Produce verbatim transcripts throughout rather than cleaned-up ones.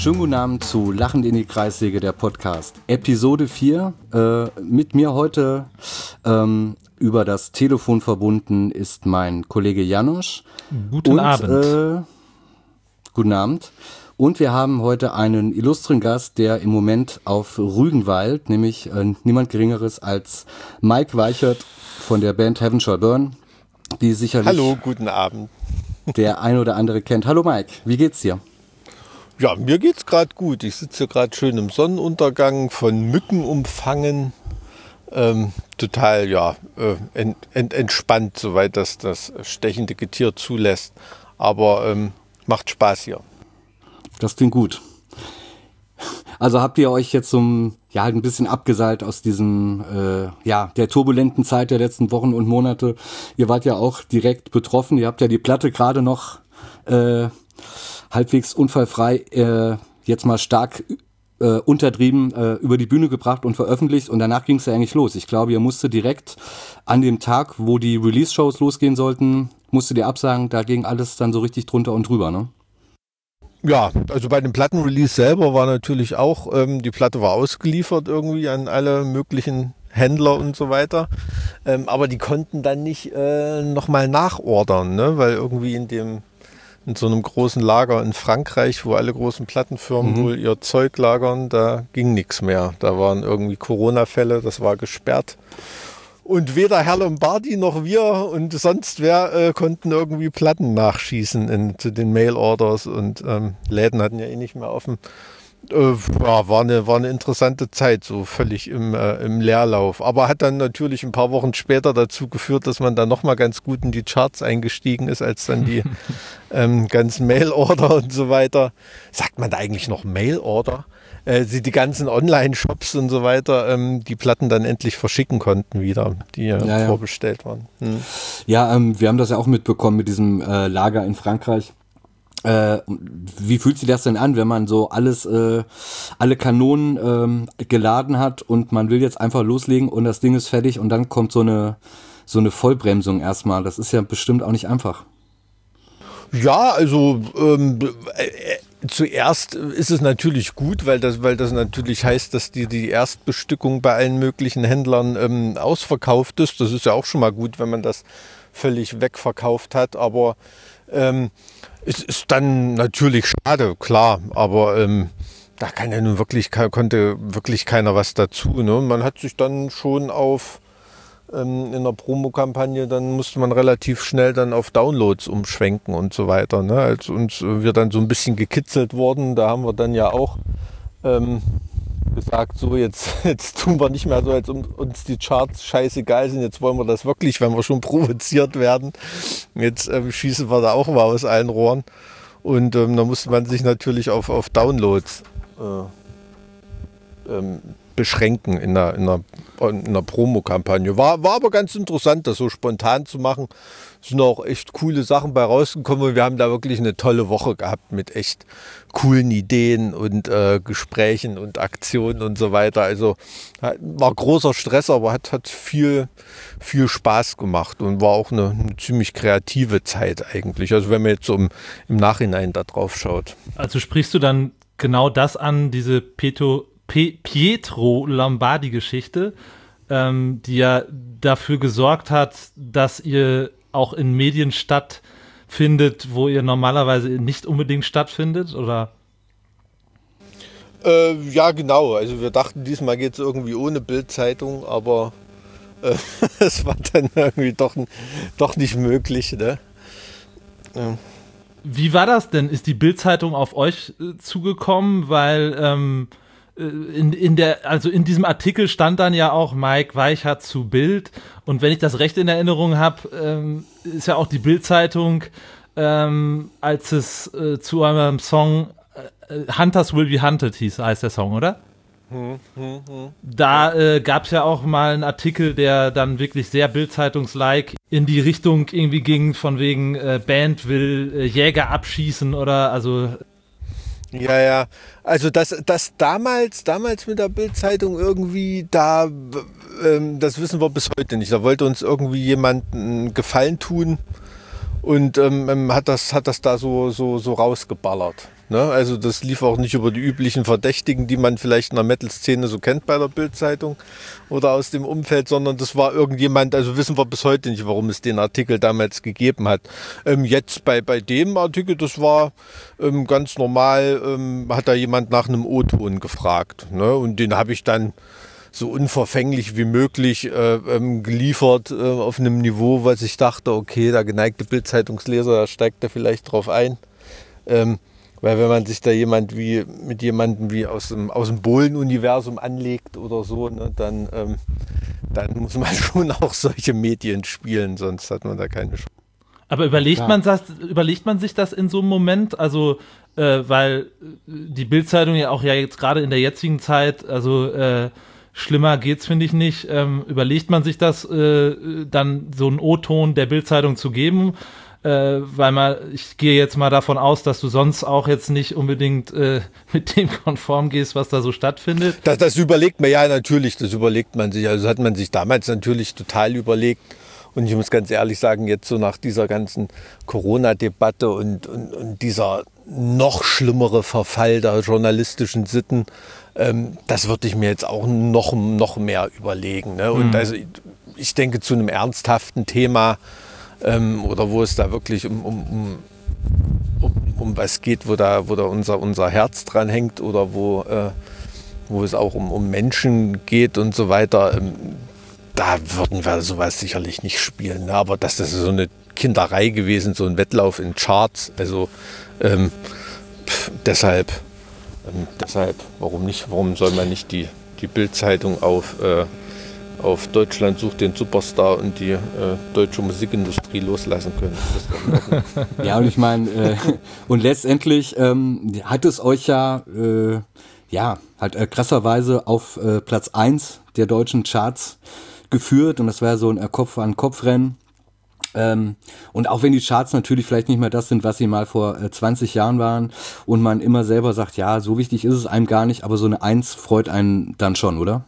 Schönen guten Abend zu Lachend in die Kreissäge, der Podcast. Episode vier. Äh, mit mir heute ähm, über das Telefon verbunden ist mein Kollege Janosch. Guten Und, Abend. Äh, guten Abend. Und wir haben heute einen illustren Gast, der im Moment auf Rügen weilt, nämlich äh, niemand Geringeres als Mike Weichert von der Band Heaven Shall Burn, die sicherlich Hallo, guten Abend. der ein oder andere kennt. Hallo Mike, wie geht's dir? Ja, mir geht's gerade gut. Ich sitze gerade schön im Sonnenuntergang, von Mücken umfangen. Ähm, total, ja, äh, ent, ent, entspannt, soweit das das stechende Getier zulässt. Aber ähm, macht Spaß hier. Das klingt gut. Also habt ihr euch jetzt so ein, ja, ein bisschen abgeseilt aus diesem, äh, ja, der turbulenten Zeit der letzten Wochen und Monate. Ihr wart ja auch direkt betroffen. Ihr habt ja die Platte gerade noch äh, halbwegs unfallfrei äh, jetzt mal stark äh, untertrieben äh, über die Bühne gebracht und veröffentlicht. Und danach ging es ja eigentlich los. Ich glaube, ihr musstet direkt an dem Tag, wo die Release-Shows losgehen sollten, musstet ihr absagen, da ging alles dann so richtig drunter und drüber, ne? Ja, also bei dem Plattenrelease selber war natürlich auch, ähm, die Platte war ausgeliefert irgendwie an alle möglichen Händler und so weiter. Ähm, aber die konnten dann nicht äh, nochmal nachordern, ne? Weil irgendwie in dem in so einem großen Lager in Frankreich, wo alle großen Plattenfirmen mhm. wohl ihr Zeug lagern, da ging nichts mehr. Da waren irgendwie Corona-Fälle, das war gesperrt. Und weder Herr Lombardi noch wir und sonst wer äh, konnten irgendwie Platten nachschießen in, zu den Mail-Orders und ähm, Läden hatten ja eh nicht mehr offen. Äh, ja, war eine, war eine interessante Zeit, so völlig im, äh, im Leerlauf. Aber hat dann natürlich ein paar Wochen später dazu geführt, dass man dann nochmal ganz gut in die Charts eingestiegen ist, als dann die ähm, ganzen Mail-Order und so weiter. Sagt man da eigentlich noch Mail-Order? Äh, die, die ganzen Online-Shops und so weiter, ähm, die Platten dann endlich verschicken konnten wieder, die ja, ja vorbestellt waren. Hm. Ja, ähm, wir haben das ja auch mitbekommen mit diesem äh, Lager in Frankreich. Äh, wie fühlt sich das denn an, wenn man so alles, äh, alle Kanonen ähm, geladen hat und man will jetzt einfach loslegen und das Ding ist fertig und dann kommt so eine, so eine Vollbremsung erstmal. Das ist ja bestimmt auch nicht einfach. Ja, also ähm, äh, zuerst ist es natürlich gut, weil das, weil das natürlich heißt, dass die, die Erstbestückung bei allen möglichen Händlern ähm, ausverkauft ist. Das ist ja auch schon mal gut, wenn man das völlig wegverkauft hat. Aber ähm, es ist dann natürlich schade, klar. Aber ähm, da kann ja nun wirklich, konnte wirklich keiner was dazu. Ne? Man hat sich dann schon auf in einer Promokampagne, dann musste man relativ schnell dann auf Downloads umschwenken und so weiter. Ne? Als uns wir dann so ein bisschen gekitzelt wurden, da haben wir dann ja auch ähm, gesagt, so jetzt, jetzt tun wir nicht mehr so, als uns die Charts scheißegal sind, jetzt wollen wir das wirklich, wenn wir schon provoziert werden. Jetzt ähm, schießen wir da auch mal aus allen Rohren. Und ähm, da musste man sich natürlich auf, auf Downloads äh, ähm, beschränken in einer, in einer, in einer Promokampagne. War, war aber ganz interessant, das so spontan zu machen. Es sind auch echt coole Sachen bei rausgekommen und wir haben da wirklich eine tolle Woche gehabt mit echt coolen Ideen und äh, Gesprächen und Aktionen und so weiter. Also war großer Stress, aber hat, hat viel, viel Spaß gemacht und war auch eine, eine ziemlich kreative Zeit eigentlich. Also wenn man jetzt so im, im Nachhinein da drauf schaut. Also sprichst du dann genau das an, diese Peto Pietro Lombardi-Geschichte, ähm, die ja dafür gesorgt hat, dass ihr auch in Medien stattfindet, wo ihr normalerweise nicht unbedingt stattfindet, oder? Äh, ja, genau. Also wir dachten, diesmal geht es irgendwie ohne Bild-Zeitung, aber äh, es war dann irgendwie doch, doch nicht möglich, ne? Ja. Wie war das denn? Ist die Bild-Zeitung auf euch äh, zugekommen? Weil ähm, In, in der, also in diesem Artikel stand dann ja auch Mike Weichert zu Bild und wenn ich das recht in Erinnerung habe, ähm, ist ja auch die Bild-Zeitung, ähm, als es äh, zu eurem Song äh, Hunters Will Be Hunted hieß, heißt der Song, oder? Hm, hm, hm. Da äh, gab es ja auch mal einen Artikel, der dann wirklich sehr Bild-Zeitungs-like in die Richtung irgendwie ging, von wegen äh, Band will äh, Jäger abschießen oder also. Ja, ja. Also das, das damals, damals mit der Bild-Zeitung irgendwie, da, ähm, das wissen wir bis heute nicht. Da wollte uns irgendwie jemand einen Gefallen tun und ähm, hat das, hat das da so, so, so rausgeballert. Ne? Also das lief auch nicht über die üblichen Verdächtigen, die man vielleicht in der Metal-Szene so kennt bei der Bild-Zeitung oder aus dem Umfeld, sondern das war irgendjemand, also wissen wir bis heute nicht, warum es den Artikel damals gegeben hat. Ähm, jetzt bei, bei dem Artikel, das war ähm, ganz normal, ähm, hat da jemand nach einem O-Ton gefragt. Ne? Und den habe ich dann so unverfänglich wie möglich äh, ähm, geliefert äh, auf einem Niveau, was ich dachte, okay, der geneigte Bild-Zeitungsleser, da steigt da vielleicht drauf ein. Ähm, weil wenn man sich da jemand wie mit jemandem wie aus dem, aus dem Bohlen-Universum anlegt oder so, ne, dann, ähm, dann muss man schon auch solche Medien spielen, sonst hat man da keine Chance. Aber überlegt, Ja. man das, überlegt man sich das in so einem Moment? Also, äh, weil die Bild-Zeitung ja auch ja jetzt gerade in der jetzigen Zeit, also äh, schlimmer geht's, finde ich nicht. Ähm, überlegt man sich das, äh, dann so einen O-Ton der Bild-Zeitung zu geben? Äh, weil man, ich gehe jetzt mal davon aus, dass du sonst auch jetzt nicht unbedingt äh, mit dem konform gehst, was da so stattfindet. Das, das überlegt man, ja natürlich, das überlegt man sich. Also hat man sich damals natürlich total überlegt. Und ich muss ganz ehrlich sagen, jetzt so nach dieser ganzen Corona-Debatte und, und, und dieser noch schlimmere Verfall der journalistischen Sitten, ähm, das würde ich mir jetzt auch noch, noch mehr überlegen. Ne? Und Mhm. also ich denke, zu einem ernsthaften Thema ähm, oder wo es da wirklich um, um, um, um, um was geht, wo da, wo da unser, unser Herz dran hängt oder wo, äh, wo es auch um, um Menschen geht und so weiter, ähm, da würden wir sowas sicherlich nicht spielen. Ne? Aber das ist so eine Kinderei gewesen, so ein Wettlauf in Charts. Also ähm, pff, deshalb, ähm, deshalb, warum nicht? Warum soll man nicht die, die Bild-Zeitung auf, äh, auf Deutschland sucht den Superstar und die äh, deutsche Musikindustrie loslassen können? Das ist doch in Ordnung. Ja, und ich meine, äh, und letztendlich ähm, hat es euch ja, äh, ja, halt äh, krasserweise auf äh, Platz eins der deutschen Charts geführt, und das war so ein Kopf-an-Kopf-Rennen. Ähm, und auch wenn die Charts natürlich vielleicht nicht mehr das sind, was sie mal vor äh, zwanzig Jahren waren und man immer selber sagt, ja, so wichtig ist es einem gar nicht, aber so eine Eins freut einen dann schon, oder?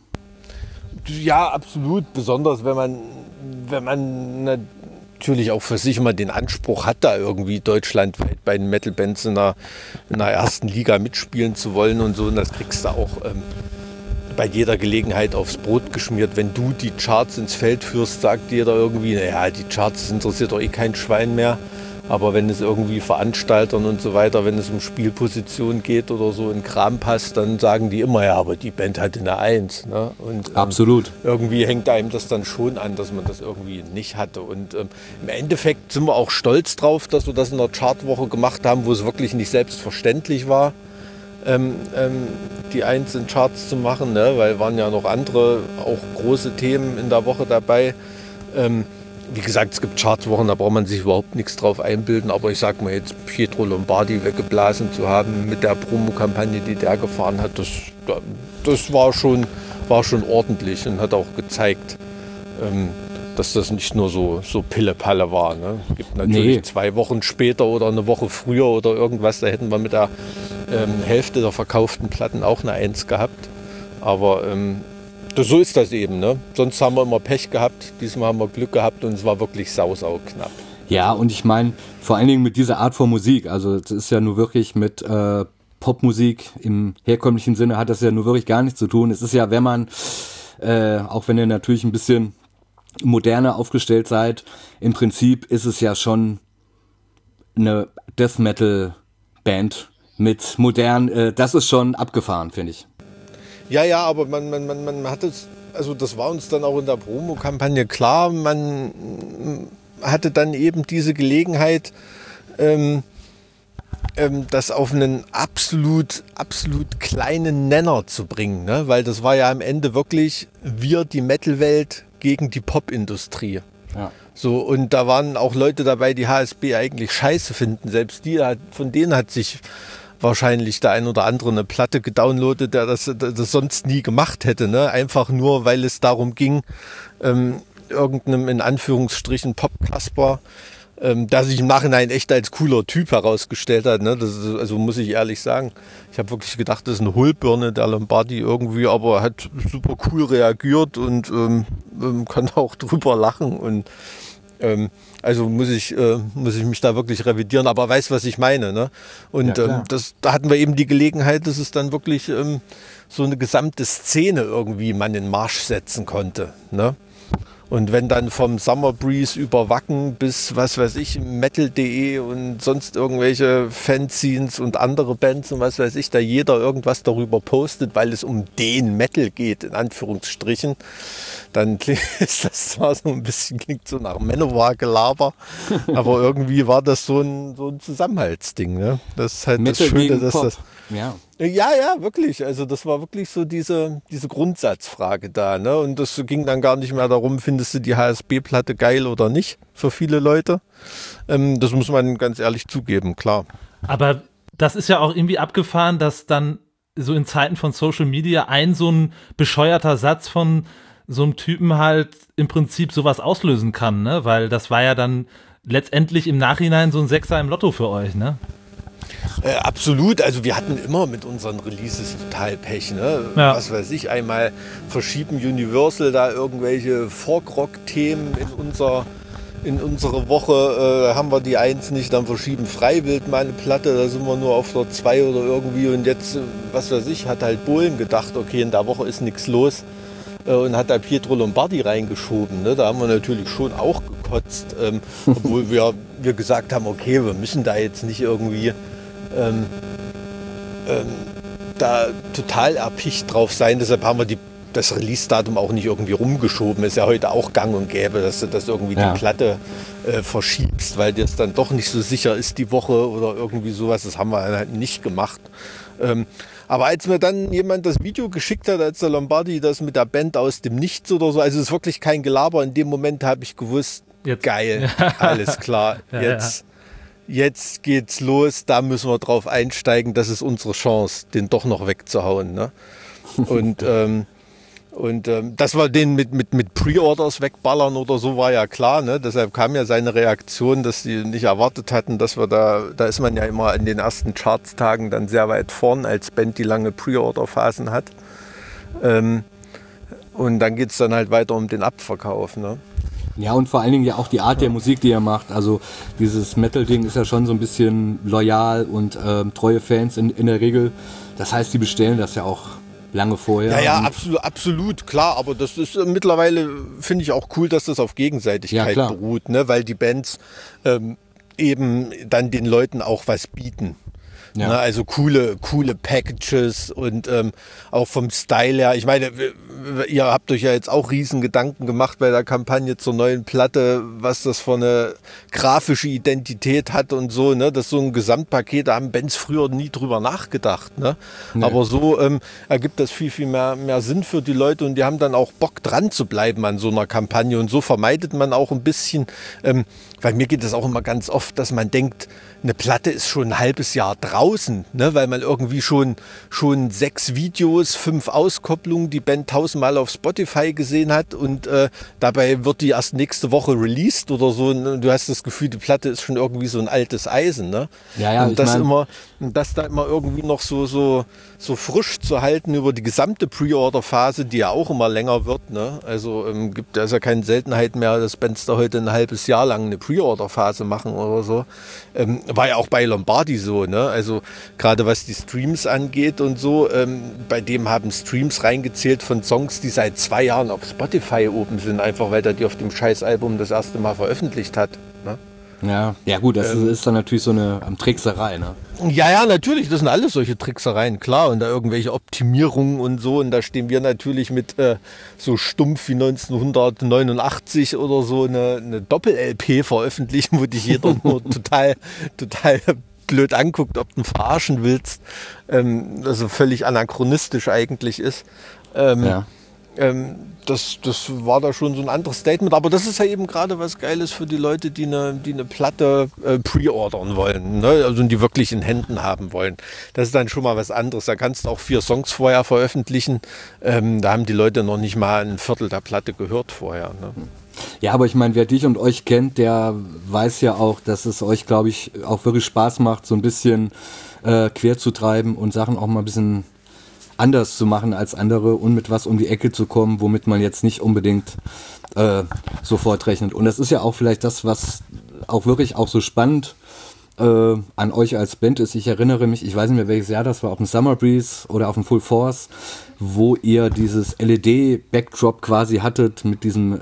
Ja, absolut. Besonders wenn man, wenn man natürlich auch für sich immer den Anspruch hat, da irgendwie deutschlandweit bei den Metal-Bands in der, in der ersten Liga mitspielen zu wollen und so. Und das kriegst du auch ähm, bei jeder Gelegenheit aufs Brot geschmiert. Wenn du die Charts ins Feld führst, sagt jeder irgendwie, naja, die Charts interessiert doch eh kein Schwein mehr. Aber wenn es irgendwie Veranstaltern und so weiter, wenn es um Spielposition geht oder so in Kram passt, dann sagen die immer, ja, aber die Band hatte eine Eins. Ne? Und, ähm, Absolut. irgendwie hängt einem das dann schon an, dass man das irgendwie nicht hatte. Und ähm, im Endeffekt sind wir auch stolz drauf, dass wir das in der Chartwoche gemacht haben, wo es wirklich nicht selbstverständlich war, ähm, ähm, die Eins in Charts zu machen, ne? Weil waren ja noch andere, auch große Themen in der Woche dabei. Ähm, Wie gesagt, es gibt Chartwochen, da braucht man sich überhaupt nichts drauf einbilden. Aber ich sag mal jetzt, Pietro Lombardi weggeblasen zu haben mit der Promokampagne, die der gefahren hat, das, das war, schon, war schon ordentlich und hat auch gezeigt, ähm, dass das nicht nur so, so Pille-Palle war. Ne? Es gibt natürlich Nee. zwei Wochen später oder eine Woche früher oder irgendwas, da hätten wir mit der ähm, Hälfte der verkauften Platten auch eine Eins gehabt. Aber ähm, Das, so ist das eben, ne? Sonst haben wir immer Pech gehabt, diesmal haben wir Glück gehabt und es war wirklich sau, sau knapp. Ja, und ich meine, vor allen Dingen mit dieser Art von Musik, also es ist ja nur wirklich mit äh, Popmusik im herkömmlichen Sinne hat das ja nur wirklich gar nichts zu tun. Es ist ja, wenn man, äh, auch wenn ihr natürlich ein bisschen moderner aufgestellt seid, im Prinzip ist es ja schon eine Death Metal Band mit modern, äh, das ist schon abgefahren, finde ich. Ja, ja, aber man, man, man, man hat es, also das war uns dann auch in der Promokampagne klar, man hatte dann eben diese Gelegenheit, ähm, ähm, das auf einen absolut, absolut kleinen Nenner zu bringen, ne? Weil das war ja am Ende wirklich wir, die Metal-Welt gegen die Popindustrie. Ja. So, und da waren auch Leute dabei, die H S B eigentlich scheiße finden. Selbst die, hat, von denen hat sich wahrscheinlich der ein oder andere eine Platte gedownloadet, der das, das sonst nie gemacht hätte. Ne? Einfach nur, weil es darum ging, ähm, irgendeinem in Anführungsstrichen Pop-Kasper, ähm, der sich im Nachhinein echt als cooler Typ herausgestellt hat. Ne? Das ist, also muss ich ehrlich sagen, ich habe wirklich gedacht, das ist eine Hohlbirne, der Lombardi irgendwie, aber hat super cool reagiert und ähm, ähm, kann auch drüber lachen und Ähm, also muss ich, äh, muss ich mich da wirklich revidieren, aber weiß, was ich meine. Ne? Und Ja, ähm, das, da hatten wir eben die Gelegenheit, dass es dann wirklich ähm, so eine gesamte Szene irgendwie man in Marsch setzen konnte. Ne? Und wenn dann vom Summer Breeze über Wacken bis, was weiß ich, Metal punkt de und sonst irgendwelche Fanzines und andere Bands und was weiß ich, da jeder irgendwas darüber postet, weil es um den Metal geht, in Anführungsstrichen, dann ist das zwar so ein bisschen, klingt so nach Manowar-Gelaber, aber irgendwie war das so ein, so ein Zusammenhaltsding. Ne? Das ist halt Metal das Schöne, gegen dass Pop. das... Ja. Ja, ja, wirklich. Also das war wirklich so diese, diese Grundsatzfrage da. Ne? Und das ging dann gar nicht mehr darum, findest du die H S B-Platte geil oder nicht, für viele Leute. Ähm, das muss man ganz ehrlich zugeben, klar. Aber das ist ja auch irgendwie abgefahren, dass dann so in Zeiten von Social Media ein so ein bescheuerter Satz von so einem Typen halt im Prinzip sowas auslösen kann, ne? Weil das war ja dann letztendlich im Nachhinein so ein Sechser im Lotto für euch, ne? Äh, absolut, also wir hatten immer mit unseren Releases total Pech, ne? Ja. Was weiß ich, einmal verschieben Universal da irgendwelche Folk-Rock-Themen in unser, in unsere Woche, äh, haben wir die eins nicht, dann verschieben Freiwild mal eine Platte, da sind wir nur auf der zwei oder irgendwie und jetzt, was weiß ich, hat halt Bohlen gedacht, okay, in der Woche ist nichts los äh, und hat da Pietro Lombardi reingeschoben, ne? Da haben wir natürlich schon auch gekotzt, ähm, obwohl wir, wir gesagt haben, okay, wir müssen da jetzt nicht irgendwie Ähm, ähm, da total erpicht drauf sein. Deshalb haben wir die, das Release-Datum auch nicht irgendwie rumgeschoben. Ist ja heute auch gang und gäbe, dass du das irgendwie Ja. die Platte äh, verschiebst, weil dir es dann doch nicht so sicher ist die Woche oder irgendwie sowas. Das haben wir halt nicht gemacht. Ähm, aber als mir dann jemand das Video geschickt hat, als der Lombardi das mit der Band aus dem Nichts oder so, also es ist wirklich kein Gelaber, in dem Moment habe ich gewusst, Jetzt. geil, alles klar, Ja, jetzt... Jetzt geht's los, da müssen wir drauf einsteigen, das ist unsere Chance, den doch noch wegzuhauen. Ne? Und, ähm, und ähm, dass wir den mit, mit, mit Pre-Orders wegballern oder so, war ja klar. Ne? Deshalb kam ja seine Reaktion, dass sie nicht erwartet hatten, dass wir da, da ist man ja immer in den ersten Chartstagen dann sehr weit vorn als Band, die lange Pre-Order-Phasen hat. Ähm, und dann geht's dann halt weiter um den Abverkauf. Ne? Ja, und vor allen Dingen ja auch die Art der Musik, die er macht. Also dieses Metal-Ding ist ja schon so ein bisschen loyal und ähm, treue Fans in, in der Regel. Das heißt, die bestellen das ja auch lange vorher. Ja, ja, und absolut, absolut, klar. Aber das ist äh, mittlerweile, finde ich auch cool, dass das auf Gegenseitigkeit Ja, klar. beruht, ne? Weil die Bands ähm, eben dann den Leuten auch was bieten. Ja. Ne, also coole, coole Packages und ähm, auch vom Style her. Ich meine, w- w- ihr habt euch ja jetzt auch riesen Gedanken gemacht bei der Kampagne zur neuen Platte, was das für eine grafische Identität hat und so. Ne? Das ist so ein Gesamtpaket, da haben Bands früher nie drüber nachgedacht. Ne? Nee. Aber so ähm, ergibt das viel, viel mehr, mehr Sinn für die Leute und die haben dann auch Bock dran zu bleiben an so einer Kampagne. Und so vermeidet man auch ein bisschen, ähm, weil mir geht es auch immer ganz oft, dass man denkt, eine Platte ist schon ein halbes Jahr draußen, ne? Weil man irgendwie schon, schon sechs Videos, fünf Auskopplungen, die Band tausendmal auf Spotify gesehen hat und äh, dabei wird die erst nächste Woche released oder so. Und du hast das Gefühl, die Platte ist schon irgendwie so ein altes Eisen. Ne? Ja, ja, und ich das mein- immer, und das da immer irgendwie noch so, so, so frisch zu halten über die gesamte Pre-Order-Phase, die ja auch immer länger wird. Ne? Also ähm, gibt es ja keine Seltenheit mehr, dass Bands da heute ein halbes Jahr lang eine Pre-Order-Phase machen oder so. Ähm, war ja auch bei Lombardi so, ne? Also gerade was die Streams angeht und so, ähm, bei dem haben Streams reingezählt von Songs, die seit zwei Jahren auf Spotify oben sind, einfach weil der die auf dem Scheißalbum das erste Mal veröffentlicht hat. Ne? Ja, ja gut, das Ähm. ist, ist dann natürlich so eine ähm, Trickserei, ne? Ja, ja, natürlich, das sind alles solche Tricksereien, klar, und da irgendwelche Optimierungen und so, und da stehen wir natürlich mit äh, so stumpf wie neunzehnhundertneunundachtzig oder so eine, eine Doppel-L P veröffentlichen, wo dich jeder nur total, total blöd anguckt, ob du ihn verarschen willst, ähm, also völlig anachronistisch eigentlich ist. Ähm, Ja. ähm, das, das war da schon so ein anderes Statement, aber das ist ja eben gerade was Geiles für die Leute, die eine, die eine Platte äh, pre-ordern wollen, ne? Also die wirklich in Händen haben wollen. Das ist dann schon mal was anderes. Da kannst du auch vier Songs vorher veröffentlichen. Ähm, da haben die Leute noch nicht mal ein Viertel der Platte gehört vorher. Ne? Ja, aber ich meine, wer dich und euch kennt, der weiß ja auch, dass es euch, glaube ich, auch wirklich Spaß macht, so ein bisschen äh, quer zu treiben und Sachen auch mal ein bisschen anders zu machen als andere und mit was um die Ecke zu kommen, womit man jetzt nicht unbedingt äh, sofort rechnet. Und das ist ja auch vielleicht das, was auch wirklich auch so spannend äh, an euch als Band ist. Ich erinnere mich, ich weiß nicht mehr welches Jahr das war, auf dem Summer Breeze oder auf dem Full Force, wo ihr dieses L E D-Backdrop quasi hattet mit diesem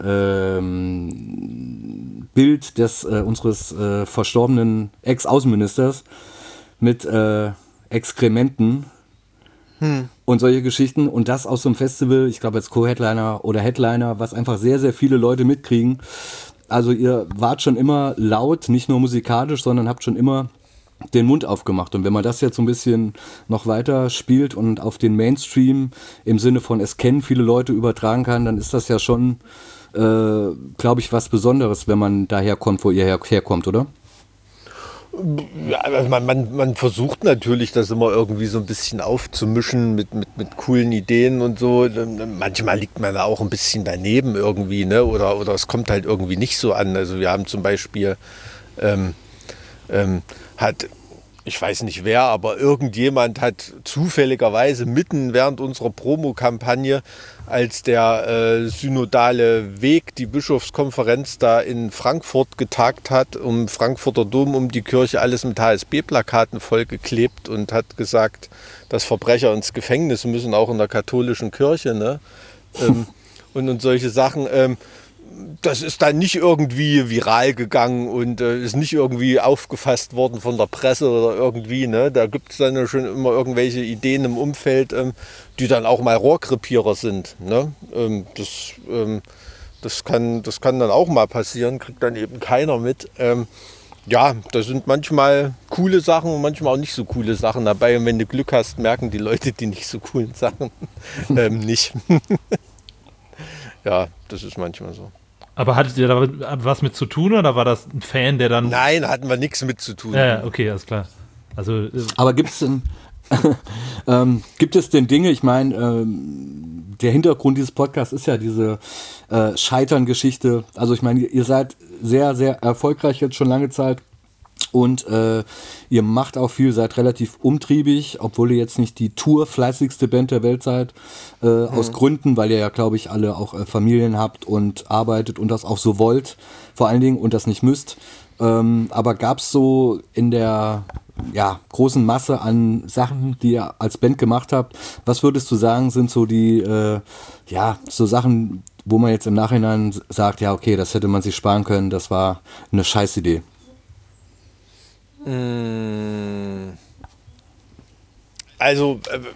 ähm, Bild des äh, unseres äh, verstorbenen Ex-Außenministers mit äh, Exkrementen hm. und solche Geschichten. Und das aus so einem Festival, ich glaube als Co-Headliner oder Headliner, was einfach sehr, sehr viele Leute mitkriegen. Also ihr wart schon immer laut, nicht nur musikalisch, sondern habt schon immer den Mund aufgemacht. Und wenn man das jetzt so ein bisschen noch weiter spielt und auf den Mainstream im Sinne von es kennen viele Leute übertragen kann, dann ist das ja schon, äh, glaube ich, was Besonderes, wenn man daher kommt, wo ihr her herkommt, oder? Ja, also man, man, man versucht natürlich, das immer irgendwie so ein bisschen aufzumischen mit, mit, mit coolen Ideen und so. Manchmal liegt man da auch ein bisschen daneben irgendwie, ne? Oder, oder es kommt halt irgendwie nicht so an. Also wir haben zum Beispiel ähm, ähm, hat, ich weiß nicht wer, aber irgendjemand hat zufälligerweise mitten während unserer Promokampagne, als der äh, synodale Weg, die Bischofskonferenz da in Frankfurt getagt hat, um Frankfurter Dom, um die Kirche, alles mit H S B-Plakaten vollgeklebt und hat gesagt, dass Verbrecher ins Gefängnis müssen, auch in der katholischen Kirche, ne? ähm, und, und solche Sachen. Ähm, Das ist dann nicht irgendwie viral gegangen und äh, ist nicht irgendwie aufgefasst worden von der Presse oder irgendwie. Ne? Da gibt es dann ja schon immer irgendwelche Ideen im Umfeld, ähm, die dann auch mal Rohrkrepierer sind. Ne? Ähm, das, ähm, das, kann, das kann dann auch mal passieren, kriegt dann eben keiner mit. Ähm, ja, da sind manchmal coole Sachen und manchmal auch nicht so coole Sachen dabei. Und wenn du Glück hast, merken die Leute die nicht so coolen Sachen ähm, nicht. Ja, das ist manchmal so. Aber hattet ihr da was mit zu tun oder war das ein Fan, der dann... Nein, hatten wir nichts mit zu tun. Ja, okay, alles klar. Also, äh Aber gibt's denn, ähm, gibt es denn Dinge, ich meine, ähm, der Hintergrund dieses Podcasts ist ja diese äh, Scheitern-Geschichte. Also ich meine, ihr seid sehr, sehr erfolgreich jetzt schon lange Zeit. Und äh, ihr macht auch viel, seid relativ umtriebig, obwohl ihr jetzt nicht die tourfleißigste Band der Welt seid, äh, mhm. aus Gründen, weil ihr ja, glaube ich, alle auch äh, Familien habt und arbeitet und das auch so wollt, vor allen Dingen, und das nicht müsst. Ähm, aber gab es so in der ja, großen Masse an Sachen, die ihr als Band gemacht habt, was würdest du sagen, sind so die, äh, ja, so Sachen, wo man jetzt im Nachhinein sagt, ja, okay, das hätte man sich sparen können, das war eine Scheißidee? Also,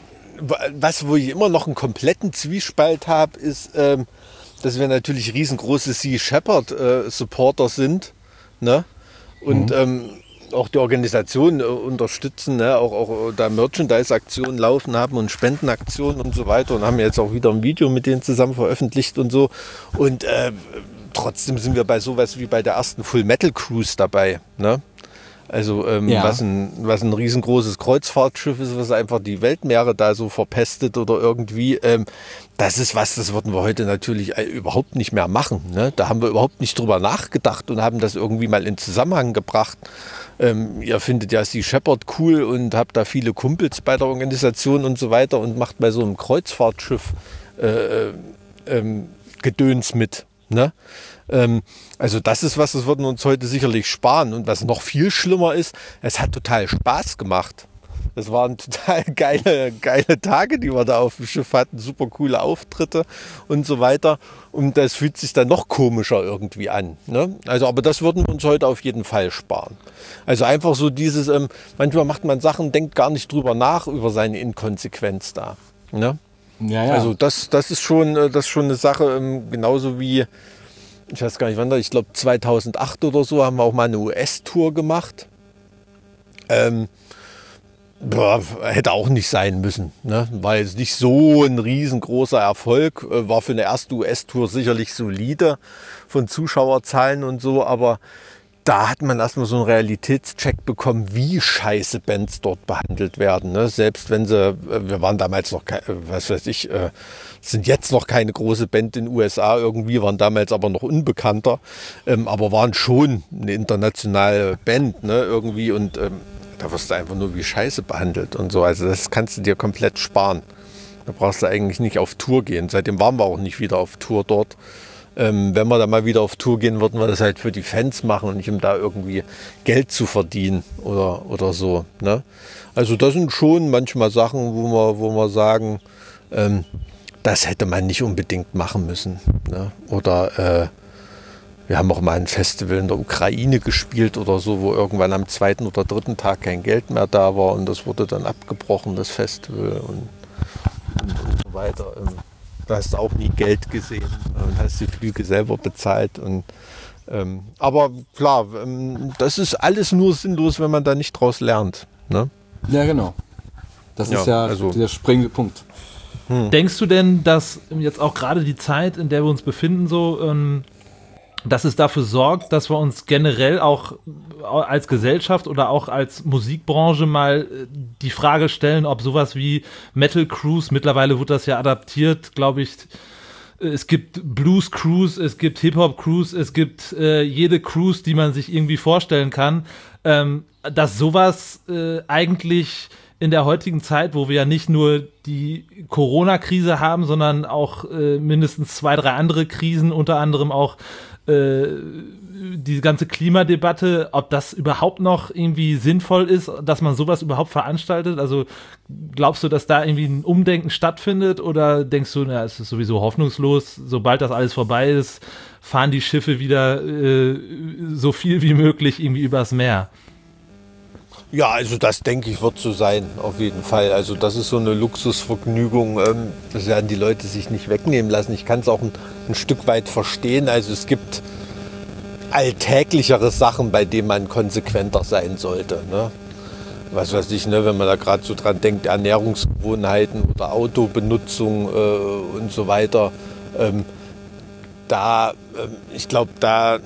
was, wo ich immer noch einen kompletten Zwiespalt habe, ist, ähm, dass wir natürlich riesengroße Sea Shepherd äh, Supporter sind, ne? Und mhm. ähm, auch die Organisation äh, unterstützen, ne? auch, auch da Merchandise-Aktionen laufen haben und Spendenaktionen und so weiter und haben jetzt auch wieder ein Video mit denen zusammen veröffentlicht und so. Und äh, trotzdem sind wir bei sowas wie bei der ersten Full Metal Cruise dabei, ne? Also ähm, ja. was, ein, was ein riesengroßes Kreuzfahrtschiff ist, was einfach die Weltmeere da so verpestet oder irgendwie, ähm, das ist was, das würden wir heute natürlich überhaupt nicht mehr machen. Ne? Da haben wir überhaupt nicht drüber nachgedacht und haben das irgendwie mal in Zusammenhang gebracht. Ähm, ihr findet ja Sea Shepherd cool und habt da viele Kumpels bei der Organisation und so weiter und macht bei so einem Kreuzfahrtschiff äh, ähm, Gedöns mit. Ne? Ähm, also das ist was, das würden wir uns heute sicherlich sparen. Und was noch viel schlimmer ist, es hat total Spaß gemacht. Das waren total geile, geile Tage, die wir da auf dem Schiff hatten, super coole Auftritte und so weiter. Und das fühlt sich dann noch komischer irgendwie an. Ne? Also, aber das würden wir uns heute auf jeden Fall sparen. Also einfach so dieses, ähm, manchmal macht man Sachen, denkt gar nicht drüber nach, über seine Inkonsequenz da. Ne? Ja, ja. Also das, das ist schon, das ist schon eine Sache, ähm, genauso wie, ich weiß gar nicht wann, ich glaube zweitausendacht oder so haben wir auch mal eine U S-Tour gemacht. Ähm, boah, hätte auch nicht sein müssen. Ne? War jetzt nicht so ein riesengroßer Erfolg. War für eine erste U S-Tour sicherlich solide von Zuschauerzahlen und so, aber da hat man erstmal so einen Realitätscheck bekommen, wie scheiße Bands dort behandelt werden. Ne? Selbst wenn sie, wir waren damals noch, was weiß ich, sind jetzt noch keine große Band in den U S A irgendwie, waren damals aber noch unbekannter, ähm, aber waren schon eine internationale Band, ne, irgendwie, und ähm, da wirst du einfach nur wie scheiße behandelt und so. Also das kannst du dir komplett sparen. Da brauchst du eigentlich nicht auf Tour gehen. Seitdem waren wir auch nicht wieder auf Tour dort. ähm, wenn wir da mal wieder auf Tour gehen, würden wir das halt für die Fans machen und nicht um da irgendwie Geld zu verdienen oder, oder so. Ne? Also das sind schon manchmal Sachen, wo wir, wo wir sagen, ähm, das hätte man nicht unbedingt machen müssen. Ne? Oder äh, wir haben auch mal ein Festival in der Ukraine gespielt oder so, wo irgendwann am zweiten oder dritten Tag kein Geld mehr da war und das wurde dann abgebrochen, das Festival und, und, und so weiter. Da hast du auch nie Geld gesehen und hast die Flüge selber bezahlt. Und, ähm, aber klar, ähm, das ist alles nur sinnlos, wenn man da nicht draus lernt. Ne? Ja, genau. Das Ja, ist ja also- der springende Punkt. Hm. Denkst du denn, dass jetzt auch gerade die Zeit, in der wir uns befinden, so, ähm, dass es dafür sorgt, dass wir uns generell auch als Gesellschaft oder auch als Musikbranche mal äh, die Frage stellen, ob sowas wie Metal Cruise, mittlerweile wird das ja adaptiert, glaube ich, es gibt Blues Cruise, es gibt Hip-Hop Cruise, es gibt äh, jede Cruise, die man sich irgendwie vorstellen kann, ähm, dass sowas äh, eigentlich in der heutigen Zeit, wo wir ja nicht nur die Corona-Krise haben, sondern auch äh, mindestens zwei, drei andere Krisen, unter anderem auch äh, die ganze Klimadebatte, ob das überhaupt noch irgendwie sinnvoll ist, dass man sowas überhaupt veranstaltet? Also glaubst du, dass da irgendwie ein Umdenken stattfindet oder denkst du, na, es ist sowieso hoffnungslos, sobald das alles vorbei ist, fahren die Schiffe wieder äh, so viel wie möglich irgendwie übers Meer? Ja, also das denke ich wird so sein, auf jeden Fall. Also das ist so eine Luxusvergnügung, ähm, das werden die Leute sich nicht wegnehmen lassen. Ich kann es auch ein, ein Stück weit verstehen. Also es gibt alltäglichere Sachen, bei denen man konsequenter sein sollte. Ne? Was weiß ich, ne, wenn man da gerade so dran denkt, Ernährungsgewohnheiten oder Autobenutzung äh, und so weiter. Ähm, da, ähm, ich glaube, da,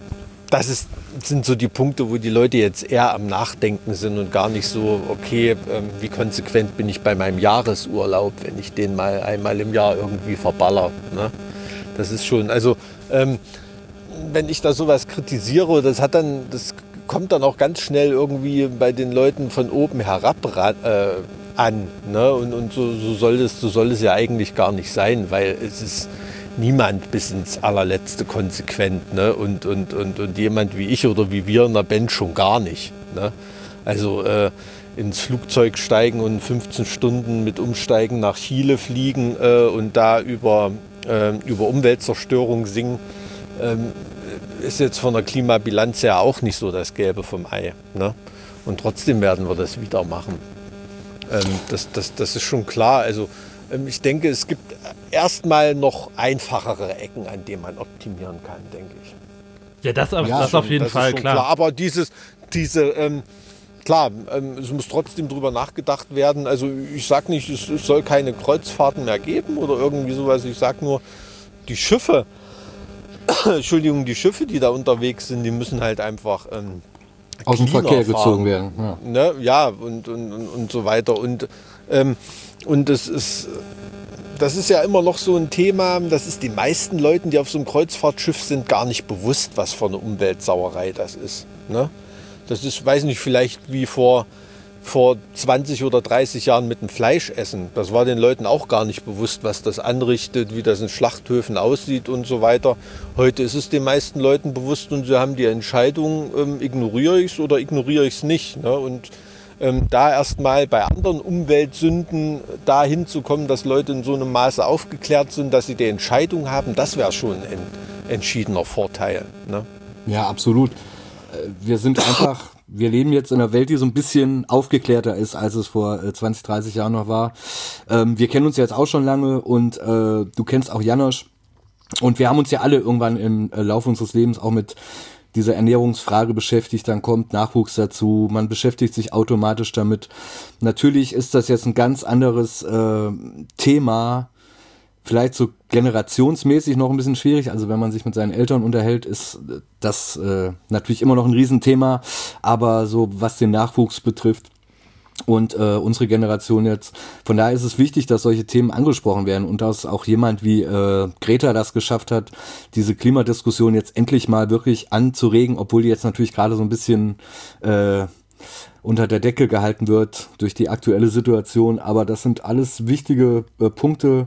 das ist sind so die Punkte, wo die Leute jetzt eher am Nachdenken sind und gar nicht so, okay, ähm, wie konsequent bin ich bei meinem Jahresurlaub, wenn ich den mal einmal im Jahr irgendwie verballer. Ne? Das ist schon, also ähm, wenn ich da sowas kritisiere, das hat dann, das kommt dann auch ganz schnell irgendwie bei den Leuten von oben herab äh, an. Ne? Und, und so, so, soll es, so soll es ja eigentlich gar nicht sein, weil es ist niemand bis ins allerletzte konsequent, ne? und, und, und, und jemand wie ich oder wie wir in der Band schon gar nicht. Ne? Also äh, ins Flugzeug steigen und fünfzehn Stunden mit Umsteigen nach Chile fliegen äh, und da über, äh, über Umweltzerstörung singen, ähm, ist jetzt von der Klimabilanz her auch nicht so das Gelbe vom Ei. Ne? Und trotzdem werden wir das wieder machen. Ähm, das, das, das ist schon klar. Also ich denke, es gibt erstmal noch einfachere Ecken, an denen man optimieren kann, denke ich. Ja, das, auf, Ja, das schon, auf jeden das Fall, ist schon klar. klar. Aber dieses, diese, ähm, klar, ähm, es muss trotzdem drüber nachgedacht werden. Also ich sage nicht, es, es soll keine Kreuzfahrten mehr geben oder irgendwie sowas. Ich sage nur, die Schiffe, Entschuldigung, die Schiffe, die da unterwegs sind, die müssen halt einfach ähm, Aus dem cleaner Verkehr fahren. gezogen werden. Ja. Ne? Ja, und, und, und, und so weiter. Und, ähm, und es ist, das ist ja immer noch so ein Thema, das ist den meisten Leuten, die auf so einem Kreuzfahrtschiff sind, gar nicht bewusst, was für eine Umweltsauerei das ist. Ne? Das ist, weiß nicht, vielleicht wie vor, vor zwanzig oder dreißig Jahren mit dem Fleischessen. Das war den Leuten auch gar nicht bewusst, was das anrichtet, wie das in Schlachthöfen aussieht und so weiter. Heute ist es den meisten Leuten bewusst und sie haben die Entscheidung, ähm, ignoriere ich es oder ignoriere ich es nicht. Ne? Und ähm, da erstmal bei anderen Umweltsünden dahin zu kommen, dass Leute in so einem Maße aufgeklärt sind, dass sie die Entscheidung haben, das wäre schon ein entschiedener Vorteil. Ne? Ja, absolut. Äh, Wir sind einfach, wir leben jetzt in einer Welt, die so ein bisschen aufgeklärter ist, als es vor äh, zwanzig, dreißig Jahren noch war. Ähm, wir kennen uns jetzt auch schon lange und äh, du kennst auch Janosch. Und wir haben uns ja alle irgendwann im äh, Laufe unseres Lebens auch mit dieser Ernährungsfrage beschäftigt, dann kommt Nachwuchs dazu, man beschäftigt sich automatisch damit. Natürlich ist das jetzt ein ganz anderes äh, Thema, vielleicht so generationsmäßig noch ein bisschen schwierig. Also wenn man sich mit seinen Eltern unterhält, ist das äh, natürlich immer noch ein Riesenthema, aber so was den Nachwuchs betrifft und äh, unsere Generation jetzt, von daher ist es wichtig, dass solche Themen angesprochen werden und dass auch jemand wie äh, Greta das geschafft hat, diese Klimadiskussion jetzt endlich mal wirklich anzuregen, obwohl die jetzt natürlich gerade so ein bisschen äh, unter der Decke gehalten wird durch die aktuelle Situation, aber das sind alles wichtige äh, Punkte,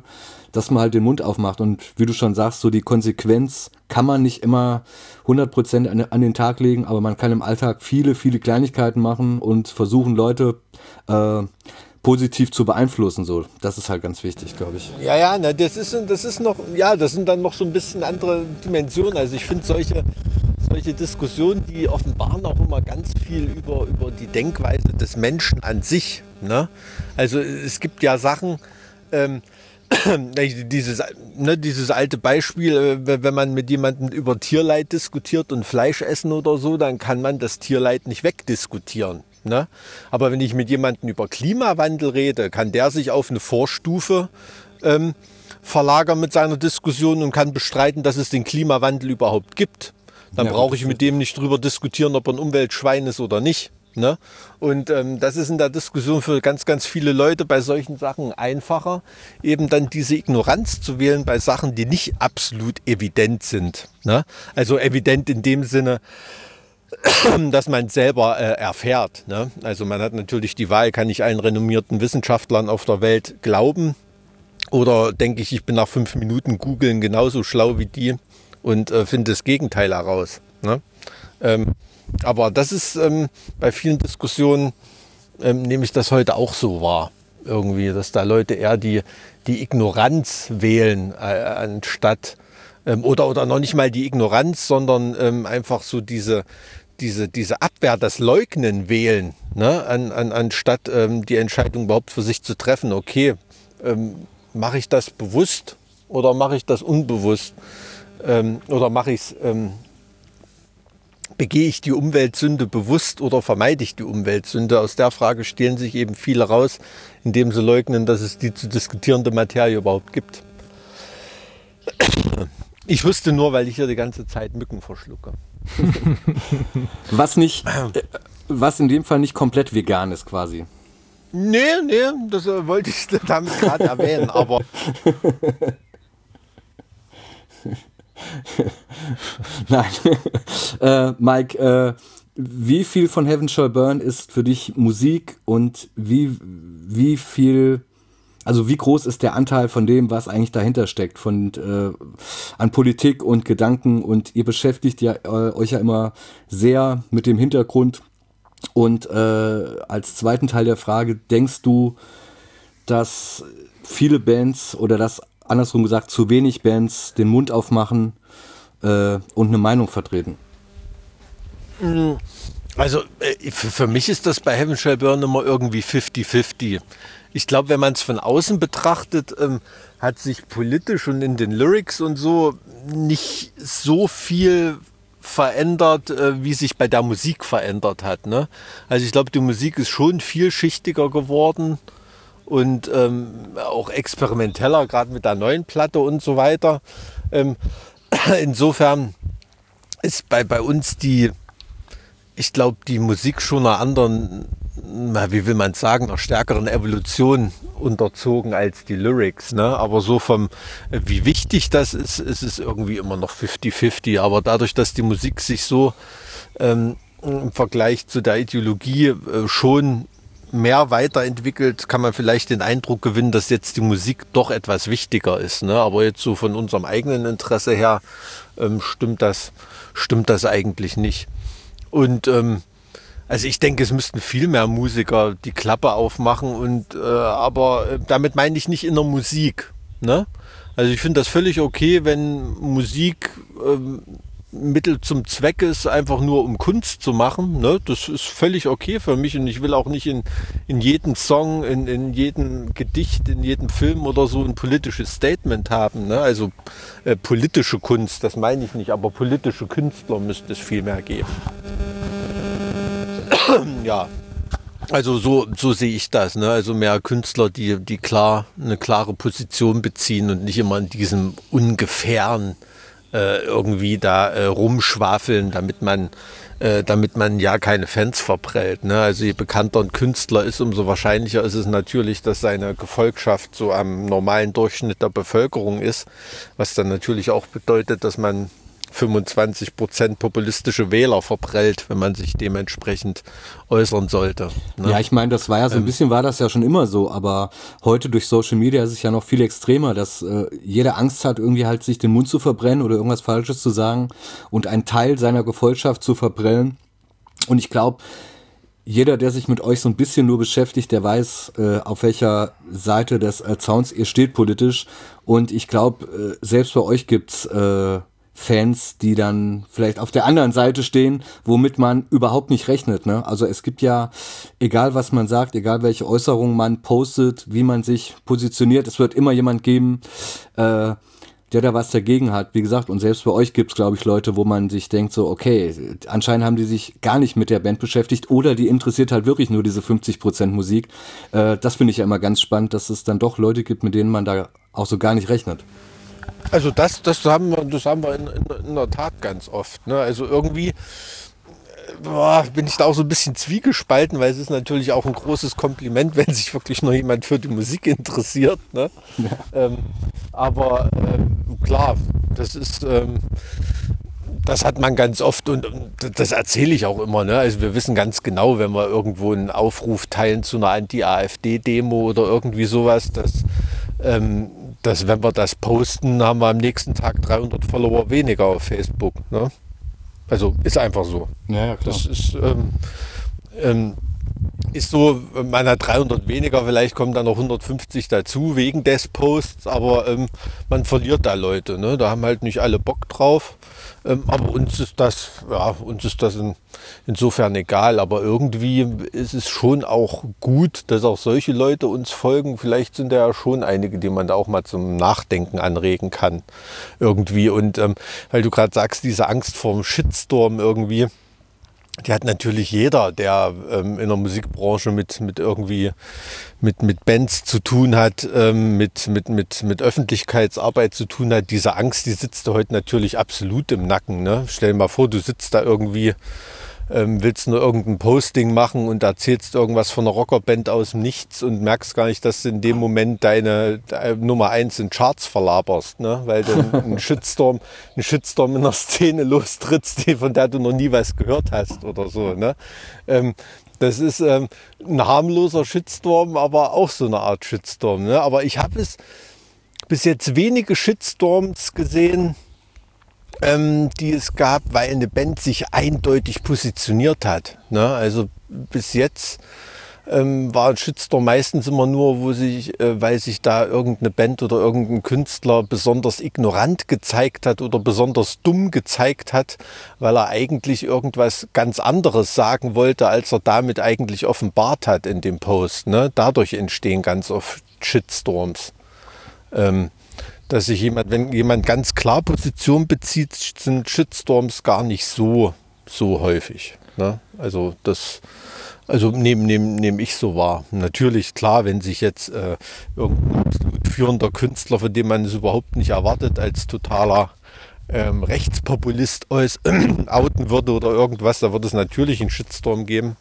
dass man halt den Mund aufmacht und wie du schon sagst, so die Konsequenz kann man nicht immer hundert Prozent an, an den Tag legen, aber man kann im Alltag viele, viele Kleinigkeiten machen und versuchen, Leute äh, positiv zu beeinflussen. So, das ist halt ganz wichtig, glaube ich. Ja, ja, na, das ist, das ist noch, ja, das sind dann noch so ein bisschen andere Dimensionen. Also ich finde solche, solche Diskussionen, die offenbaren auch immer ganz viel über, über die Denkweise des Menschen an sich. Ne? Also es gibt ja Sachen, ähm, dieses, ne, dieses alte Beispiel, wenn man mit jemandem über Tierleid diskutiert und Fleisch essen oder so, dann kann man das Tierleid nicht wegdiskutieren. Ne? Aber wenn ich mit jemandem über Klimawandel rede, kann der sich auf eine Vorstufe ähm, verlagern mit seiner Diskussion und kann bestreiten, dass es den Klimawandel überhaupt gibt. Dann ja, brauche ich mit dem nicht drüber diskutieren, ob er ein Umweltschwein ist oder nicht. Ne? Und ähm, das ist in der Diskussion für ganz, ganz viele Leute bei solchen Sachen einfacher, eben dann diese Ignoranz zu wählen bei Sachen, die nicht absolut evident sind. Ne? Also evident in dem Sinne, dass man es selber äh, erfährt. Ne? Also man hat natürlich die Wahl, kann ich allen renommierten Wissenschaftlern auf der Welt glauben oder denke ich, ich bin nach fünf Minuten googeln genauso schlau wie die und äh, finde das Gegenteil heraus. Ne? Ähm, aber das ist ähm, bei vielen Diskussionen, ähm, nehme ich das heute auch so wahr. Irgendwie, dass da Leute eher die, die Ignoranz wählen, äh, anstatt ähm, oder, oder noch nicht mal die Ignoranz, sondern ähm, einfach so diese Diese, diese Abwehr, das Leugnen wählen, ne? an, an, anstatt ähm, die Entscheidung überhaupt für sich zu treffen. Okay, ähm, mache ich das bewusst oder mache ich das unbewusst? Ähm, oder mache ich es, ähm, begehe ich die Umweltsünde bewusst oder vermeide ich die Umweltsünde? Aus der Frage stehlen sich eben viele raus, indem sie leugnen, dass es die zu diskutierende Materie überhaupt gibt. Ich wusste nur, weil ich hier die ganze Zeit Mücken verschlucke. Was nicht, was in dem Fall nicht komplett vegan ist quasi. Nee, nee, das äh, wollte ich damit gerade erwähnen, aber... Nein. äh, Mike, äh, wie viel von Heaven Shall Burn ist für dich Musik und wie, wie viel... Also wie groß ist der Anteil von dem, was eigentlich dahinter steckt, von äh, an Politik und Gedanken, und ihr beschäftigt ja äh, euch ja immer sehr mit dem Hintergrund. Und äh, als zweiten Teil der Frage, denkst du, dass viele Bands oder dass andersrum gesagt zu wenig Bands den Mund aufmachen äh, und eine Meinung vertreten? Also äh, für, für mich ist das bei Heaven Shall Burn immer irgendwie fifty fifty. Ich glaube, wenn man es von außen betrachtet, ähm, hat sich politisch und in den Lyrics und so nicht so viel verändert, äh, wie sich bei der Musik verändert hat. Ne? Also ich glaube, die Musik ist schon vielschichtiger geworden und ähm, auch experimenteller, gerade mit der neuen Platte und so weiter. Ähm, insofern ist bei, bei uns die, ich glaube, die Musik schon einer anderen, na, wie will man sagen, einer stärkeren Evolution unterzogen als die Lyrics. Ne? Aber so vom, wie wichtig das ist, ist es irgendwie immer noch fifty fifty. Aber dadurch, dass die Musik sich so ähm, im Vergleich zu der Ideologie äh, schon mehr weiterentwickelt, kann man vielleicht den Eindruck gewinnen, dass jetzt die Musik doch etwas wichtiger ist. Ne? Aber jetzt so von unserem eigenen Interesse her ähm, stimmt das, stimmt das eigentlich nicht. Und ähm, also ich denke, es müssten viel mehr Musiker die Klappe aufmachen, und äh, aber äh, damit meine ich nicht in der Musik. Ne? Also ich finde das völlig okay, wenn Musik ähm, Mittel zum Zweck ist, einfach nur um Kunst zu machen. Ne? Das ist völlig okay für mich, und ich will auch nicht in, in jedem Song, in, in jedem Gedicht, in jedem Film oder so ein politisches Statement haben. Ne? Also äh, politische Kunst, das meine ich nicht, aber politische Künstler müsste es viel mehr geben. Ja, also so, so sehe ich das. Ne? Also mehr Künstler, die, die klar eine klare Position beziehen und nicht immer in diesem ungefähren äh, irgendwie da äh, rumschwafeln, damit man, äh, damit man ja keine Fans verprellt. Ne? Also je bekannter ein Künstler ist, umso wahrscheinlicher ist es natürlich, dass seine Gefolgschaft so am normalen Durchschnitt der Bevölkerung ist, was dann natürlich auch bedeutet, dass man fünfundzwanzig Prozent populistische Wähler verprellt, wenn man sich dementsprechend äußern sollte. Ne? Ja, ich meine, das war ja so ein bisschen, war das ja schon immer so, aber heute durch Social Media ist es ja noch viel extremer, dass äh, jeder Angst hat, irgendwie halt sich den Mund zu verbrennen oder irgendwas Falsches zu sagen und einen Teil seiner Gefolgschaft zu verprellen. Und ich glaube, jeder, der sich mit euch so ein bisschen nur beschäftigt, der weiß, äh, auf welcher Seite des äh, Zauns ihr steht politisch. Und ich glaube, äh, selbst bei euch gibt's äh, Fans, die dann vielleicht auf der anderen Seite stehen, womit man überhaupt nicht rechnet. Ne? Also es gibt ja, egal was man sagt, egal welche Äußerungen man postet, wie man sich positioniert, es wird immer jemand geben, äh, der da was dagegen hat. Wie gesagt, und selbst bei euch gibt's, glaube ich, Leute, wo man sich denkt so, okay, anscheinend haben die sich gar nicht mit der Band beschäftigt oder die interessiert halt wirklich nur diese fünfzig Prozent Musik. Äh, das finde ich ja immer ganz spannend, dass es dann doch Leute gibt, mit denen man da auch so gar nicht rechnet. Also das, das haben wir, das haben wir in, in, in der Tat ganz oft. Ne? Also irgendwie boah, bin ich da auch so ein bisschen zwiegespalten, weil es ist natürlich auch ein großes Kompliment, wenn sich wirklich noch jemand für die Musik interessiert. Ne? Ja. Ähm, aber ähm, klar, das ist, ähm, das hat man ganz oft und, und das erzähle ich auch immer. Ne? Also wir wissen ganz genau, wenn wir irgendwo einen Aufruf teilen zu einer Anti-AfD-Demo oder irgendwie sowas, dass, ähm, dass wenn wir das posten, haben wir am nächsten Tag dreihundert Follower weniger auf Facebook. Ne? Also ist einfach so. Ja, ja, klar. Das ist, ähm, ähm, ist so, man hat dreihundert weniger, vielleicht kommen dann noch hundertfünfzig dazu wegen des Posts, aber ähm, man verliert da Leute. Ne? Da haben halt nicht alle Bock drauf. Ähm, aber uns ist das, ja, uns ist das in, insofern egal. Aber irgendwie ist es schon auch gut, dass auch solche Leute uns folgen. Vielleicht sind da ja schon einige, die man da auch mal zum Nachdenken anregen kann. Irgendwie. Und ähm, weil du gerade sagst, diese Angst vor dem Shitstorm irgendwie, die hat natürlich jeder, der ähm, in der Musikbranche mit, mit irgendwie mit, mit Bands zu tun hat, ähm, mit, mit, mit, mit Öffentlichkeitsarbeit zu tun hat. Diese Angst, die sitzt da heute natürlich absolut im Nacken. Ne? Stell dir mal vor, du sitzt da irgendwie, ähm, willst nur irgendein Posting machen und erzählst irgendwas von einer Rockerband aus dem Nichts und merkst gar nicht, dass du in dem Moment deine, deine Nummer eins in Charts verlaberst, ne? Weil du einen Shitstorm, einen Shitstorm in der Szene lostrittst, von der du noch nie was gehört hast oder so. Ne? Ähm, das ist ähm, ein harmloser Shitstorm, aber auch so eine Art Shitstorm. Ne? Aber ich habe es bis jetzt wenige Shitstorms gesehen, Ähm, die es gab, weil eine Band sich eindeutig positioniert hat. Ne? Also bis jetzt ähm, war ein Shitstorm meistens immer nur, wo sich, äh, weil sich da irgendeine Band oder irgendein Künstler besonders ignorant gezeigt hat oder besonders dumm gezeigt hat, weil er eigentlich irgendwas ganz anderes sagen wollte, als er damit eigentlich offenbart hat in dem Post. Ne? Dadurch entstehen ganz oft Shitstorms. Ähm, dass sich jemand, wenn jemand ganz klar Position bezieht, sind Shitstorms gar nicht so, so häufig. Ne? Also das, also nehme nehm, nehm ich so wahr. Natürlich, klar, wenn sich jetzt äh, irgendein absolut führender Künstler, von dem man es überhaupt nicht erwartet, als totaler ähm, Rechtspopulist aus, äh, outen würde oder irgendwas, da wird es natürlich einen Shitstorm geben.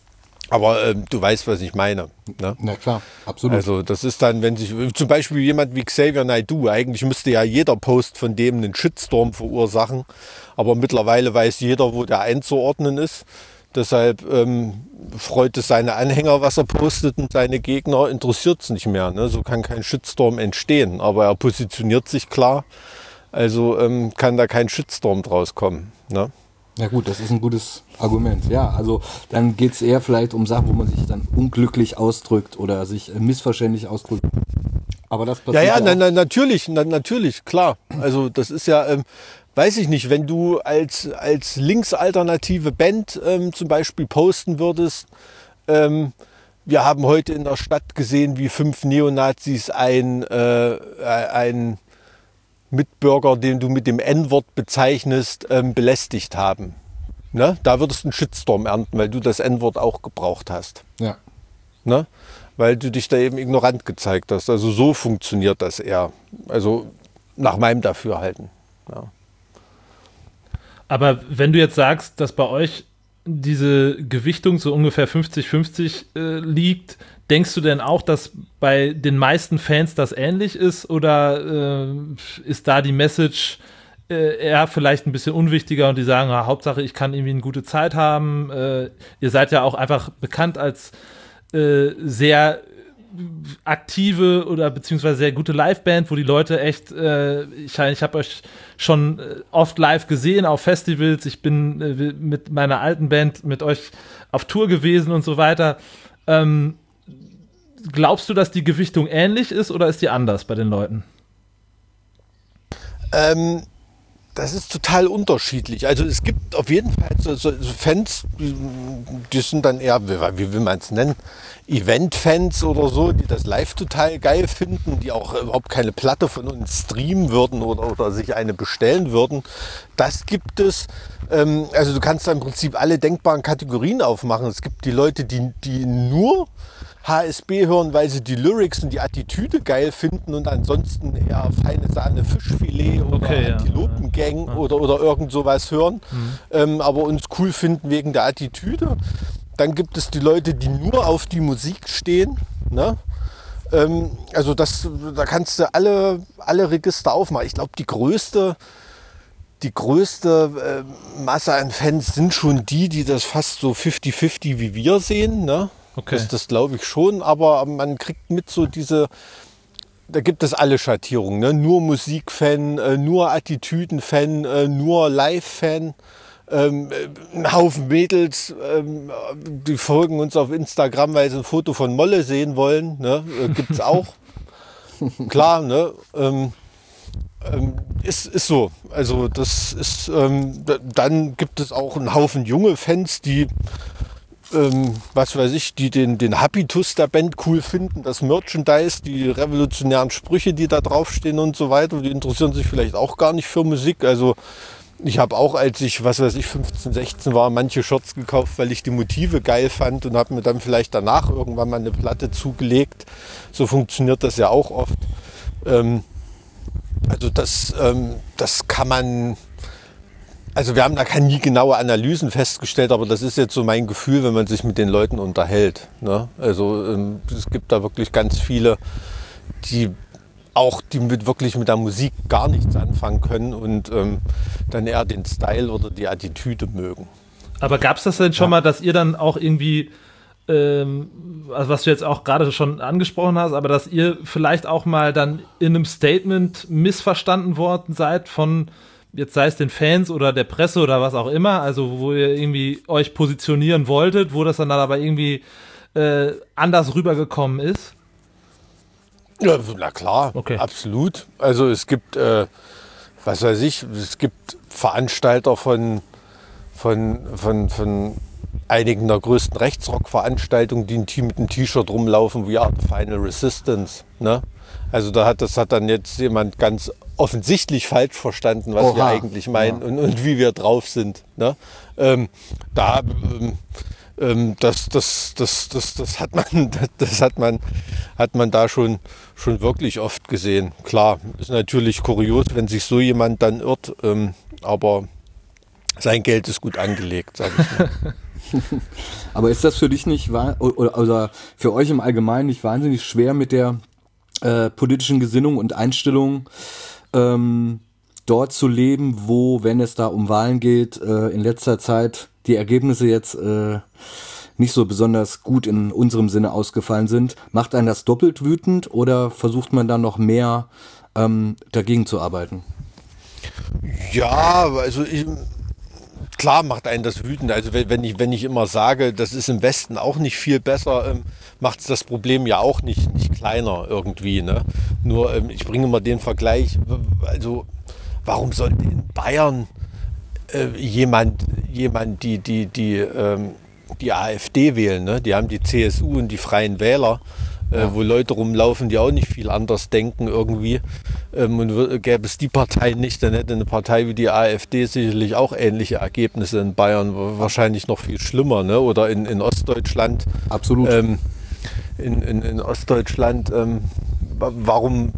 Aber ähm, du weißt, was ich meine. Ne? Na klar, absolut. Also das ist dann, wenn sich zum Beispiel jemand wie Xavier Naidoo, eigentlich müsste ja jeder Post von dem einen Shitstorm verursachen, aber mittlerweile weiß jeder, wo der einzuordnen ist. Deshalb ähm, freut es seine Anhänger, was er postet, und seine Gegner interessiert es nicht mehr. Ne? So kann kein Shitstorm entstehen, aber er positioniert sich klar, also ähm, kann da kein Shitstorm draus kommen. Ne? Ja gut, das ist ein gutes Argument. Ja, also dann geht es eher vielleicht um Sachen, wo man sich dann unglücklich ausdrückt oder sich äh, missverständlich ausdrückt. Aber das passiert ja, ja, ja na, na, natürlich, na, natürlich, klar. Also das ist ja, ähm, weiß ich nicht, wenn du als, als linksalternative Band ähm, zum Beispiel posten würdest, ähm, wir haben heute in der Stadt gesehen, wie fünf Neonazis ein, äh, ein Mitbürger, den du mit dem En-Wort bezeichnest, ähm, belästigt haben. Ne? Da würdest du einen Shitstorm ernten, weil du das En-Wort auch gebraucht hast. Ja. Ne? Weil du dich da eben ignorant gezeigt hast. Also so funktioniert das eher. Also nach meinem Dafürhalten. Ja. Aber wenn du jetzt sagst, dass bei euch diese Gewichtung so ungefähr fünfzig fünfzig äh, liegt, denkst du denn auch, dass bei den meisten Fans das ähnlich ist, oder äh, ist da die Message äh, eher vielleicht ein bisschen unwichtiger und die sagen, ja, Hauptsache ich kann irgendwie eine gute Zeit haben. Äh, ihr seid ja auch einfach bekannt als äh, sehr aktive oder beziehungsweise sehr gute Liveband, wo die Leute echt, äh, ich, ich habe euch schon oft live gesehen auf Festivals, ich bin äh, mit meiner alten Band mit euch auf Tour gewesen und so weiter. Ähm, glaubst du, dass die Gewichtung ähnlich ist oder ist die anders bei den Leuten? Ähm, das ist total unterschiedlich. Also es gibt auf jeden Fall so, so, so Fans, die, die sind dann eher, wie, wie will man es nennen, Event-Fans oder so, die das live total geil finden, die auch überhaupt keine Platte von uns streamen würden oder, oder sich eine bestellen würden. Das gibt es. Ähm, also du kannst da im Prinzip alle denkbaren Kategorien aufmachen. Es gibt die Leute, die, die nur H S B hören, weil sie die Lyrics und die Attitüde geil finden und ansonsten eher feine Sahne Fischfilet oder okay, Antilopengang ja. oder, oder irgend sowas hören, mhm. ähm, aber uns cool finden wegen der Attitüde. Dann gibt es die Leute, die nur auf die Musik stehen. Ne? Ähm, also das, da kannst du alle, alle Register aufmachen. Ich glaube, die größte, die größte äh, Masse an Fans sind schon die, die das fast so fifty fifty wie wir sehen. Ne? Okay. Das, das glaube ich schon, aber man kriegt mit so diese, da gibt es alle Schattierungen. Ne? Nur Musikfan, äh, nur Attitüdenfan, äh, nur Live-Fan. Ähm, ein Haufen Mädels, ähm, die folgen uns auf Instagram, weil sie ein Foto von Molle sehen wollen. Ne? Äh, gibt es auch. Klar, ne? Ähm, ähm, ist, ist so. Also das ist, ähm, d- dann gibt es auch einen Haufen junge Fans, die ähm, was weiß ich, die den, den Habitus der Band cool finden, das Merchandise, die revolutionären Sprüche, die da draufstehen und so weiter. Die interessieren sich vielleicht auch gar nicht für Musik. Also ich habe auch, als ich, was weiß ich, fünfzehn, sechzehn war, manche Shirts gekauft, weil ich die Motive geil fand und habe mir dann vielleicht danach irgendwann mal eine Platte zugelegt. So funktioniert das ja auch oft. Ähm, also das, ähm, das kann man, also wir haben da keine nie genaue Analysen festgestellt, aber das ist jetzt so mein Gefühl, wenn man sich mit den Leuten unterhält. Ne? Also ähm, es gibt da wirklich ganz viele, die auch die mit wirklich mit der Musik gar nichts anfangen können und ähm, dann eher den Style oder die Attitüde mögen. Aber gab es das denn schon ja. mal, dass ihr dann auch irgendwie, ähm, also was du jetzt auch gerade schon angesprochen hast, aber dass ihr vielleicht auch mal dann in einem Statement missverstanden worden seid von, jetzt sei es den Fans oder der Presse oder was auch immer, also wo ihr irgendwie euch positionieren wolltet, wo das dann aber irgendwie äh, anders rübergekommen ist? Ja, na klar, okay. Absolut. Also es gibt, äh, was weiß ich, es gibt Veranstalter von, von, von, von einigen der größten Rechtsrock-Veranstaltungen, die ein Team mit einem T-Shirt rumlaufen, wie Art Final Resistance. Ne? Also da hat, das hat dann jetzt jemand ganz offensichtlich falsch verstanden, was Oha. wir eigentlich meinen ja. und, und wie wir drauf sind. Ne? Ähm, da... Ähm, Das, das, das, das, das hat man, das hat man, hat man da schon, schon wirklich oft gesehen. Klar, ist natürlich kurios, wenn sich so jemand dann irrt, ähm, aber sein Geld ist gut angelegt, sage ich mal. Aber ist das für dich nicht, oder, oder für euch im Allgemeinen nicht wahnsinnig schwer mit der äh, politischen Gesinnung und Einstellung ähm, dort zu leben, wo, wenn es da um Wahlen geht, äh, in letzter Zeit die Ergebnisse jetzt äh, nicht so besonders gut in unserem Sinne ausgefallen sind? Macht einen das doppelt wütend oder versucht man dann noch mehr ähm, dagegen zu arbeiten? Ja, also ich, klar macht einen das wütend. Also wenn, wenn, ich, wenn ich immer sage, das ist im Westen auch nicht viel besser, ähm, macht es das Problem ja auch nicht, nicht kleiner irgendwie. Ne? Nur ähm, ich bringe mal den Vergleich, also warum sollte in Bayern äh, jemand, jemand die, die, die, ähm, die AfD wählen? Ne? Die haben die C S U und die Freien Wähler, äh, ja. wo Leute rumlaufen, die auch nicht viel anders denken irgendwie. Ähm, und gäbe es die Partei nicht, dann hätte eine Partei wie die AfD sicherlich auch ähnliche Ergebnisse in Bayern, wahrscheinlich noch viel schlimmer. Ne? Oder in, in Ostdeutschland. Absolut. Ähm, in, in, in Ostdeutschland, ähm, warum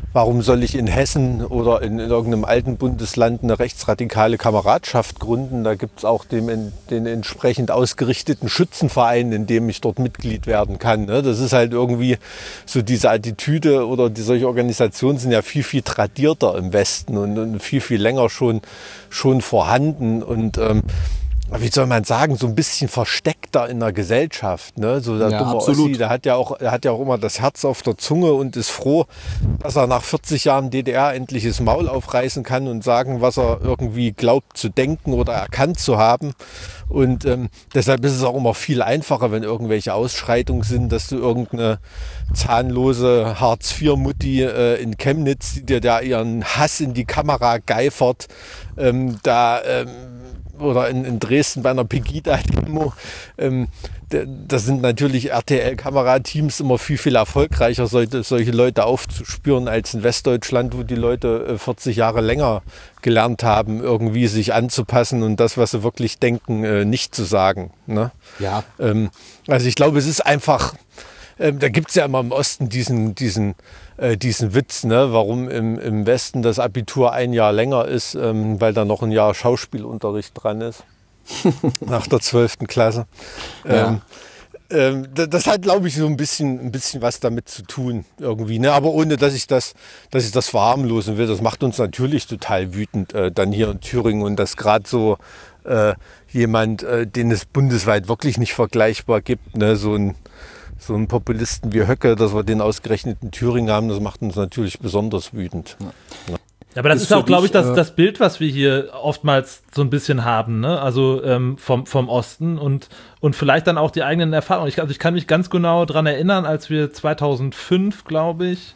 warum soll ich in Hessen oder in, in irgendeinem alten Bundesland eine rechtsradikale Kameradschaft gründen? Da gibt es auch den, den entsprechend ausgerichteten Schützenverein, in dem ich dort Mitglied werden kann. Ne? Das ist halt irgendwie so diese Attitüde oder die, solche Organisationen sind ja viel, viel tradierter im Westen und, und viel, viel länger schon, schon vorhanden und ähm, wie soll man sagen, so ein bisschen versteckter in der Gesellschaft. Ne? So der Ja, dumme absolut. Ossi, der hat ja auch, der hat ja auch immer das Herz auf der Zunge und ist froh, dass er nach vierzig Jahren D D R endlich das Maul aufreißen kann und sagen, was er irgendwie glaubt zu denken oder erkannt zu haben. Und ähm, deshalb ist es auch immer viel einfacher, wenn irgendwelche Ausschreitungen sind, dass du irgendeine zahnlose Hartz vier Mutti äh, in Chemnitz, die dir da ihren Hass in die Kamera geifert, ähm, da ähm, oder in, in Dresden bei einer Pegida-Demo, ähm, das sind natürlich R T L-Kamerateams immer viel, viel erfolgreicher, solche, solche Leute aufzuspüren, als in Westdeutschland, wo die Leute vierzig Jahre länger gelernt haben, irgendwie sich anzupassen und das, was sie wirklich denken, äh, nicht zu sagen. Ne? Ja. Ähm, also ich glaube, es ist einfach, ähm, da gibt es ja immer im Osten diesen, diesen, äh, diesen Witz, ne? Warum im, im Westen das Abitur ein Jahr länger ist, ähm, weil da noch ein Jahr Schauspielunterricht dran ist. Nach der zwölften Klasse. Ja. Ähm, ähm, das hat, glaube ich, so ein bisschen, ein bisschen was damit zu tun irgendwie. Ne? Aber ohne, dass ich das, dass ich das verharmlosen will. Das macht uns natürlich total wütend äh, dann hier in Thüringen und dass gerade so äh, jemand, äh, den es bundesweit wirklich nicht vergleichbar gibt, ne? so ein So einen Populisten wie Höcke, dass wir den ausgerechnet in Thüringen haben, das macht uns natürlich besonders wütend. Ja. Ja, aber das Ist ist, für auch, glaube ich, dich, das, äh, das Bild, was wir hier oftmals so ein bisschen haben, ne? Also ähm, vom, vom Osten und, und vielleicht dann auch die eigenen Erfahrungen. Ich, also ich kann mich ganz genau daran erinnern, als wir zweitausendfünf, glaube ich,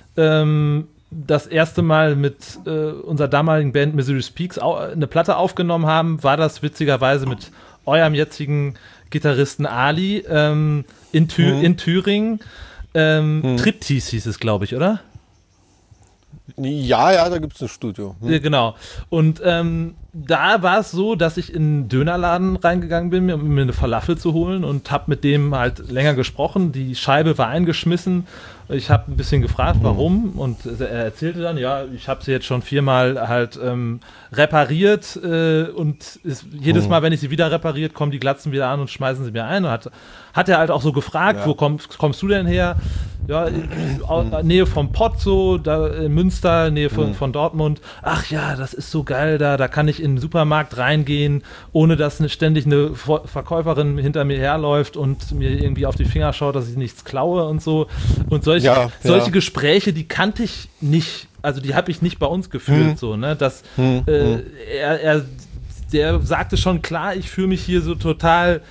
ähm, das erste Mal mit äh, unserer damaligen Band Missouri Speaks au- eine Platte aufgenommen haben, war das witzigerweise mit eurem jetzigen Gitarristen Ali ähm, in, Thü- Mhm. in Thüringen. Ähm, Mhm. Triptis hieß es, glaube ich, oder? Ja, ja, da gibt es ein Studio. Hm. Ja, genau. Und ähm, da war es so, dass ich in einen Dönerladen reingegangen bin, um mir eine Falafel zu holen und habe mit dem halt länger gesprochen. Die Scheibe war eingeschmissen. Ich habe ein bisschen gefragt, warum. Und er erzählte dann, ja, ich habe sie jetzt schon viermal halt ähm, repariert äh, und ist, jedes Mal, wenn ich sie wieder repariert, kommen die Glatzen wieder an und schmeißen sie mir ein. Und hat, hat er halt auch so gefragt, Ja. wo kommst, kommst du denn her? Ja, in, in Nähe vom Pott so, da in Münster, Nähe von, von Dortmund. Ach ja, das ist so geil da, da kann ich in den Supermarkt reingehen, ohne dass eine, ständig eine Ver- Verkäuferin hinter mir herläuft und mir irgendwie auf die Finger schaut, dass ich nichts klaue und so. Und solche, Ja, solche ja. Gespräche, die kannte ich nicht, also die habe ich nicht bei uns geführt, Hm. so, ne, dass Hm, äh, hm. er, er, der sagte schon, klar, ich fühle mich hier so total.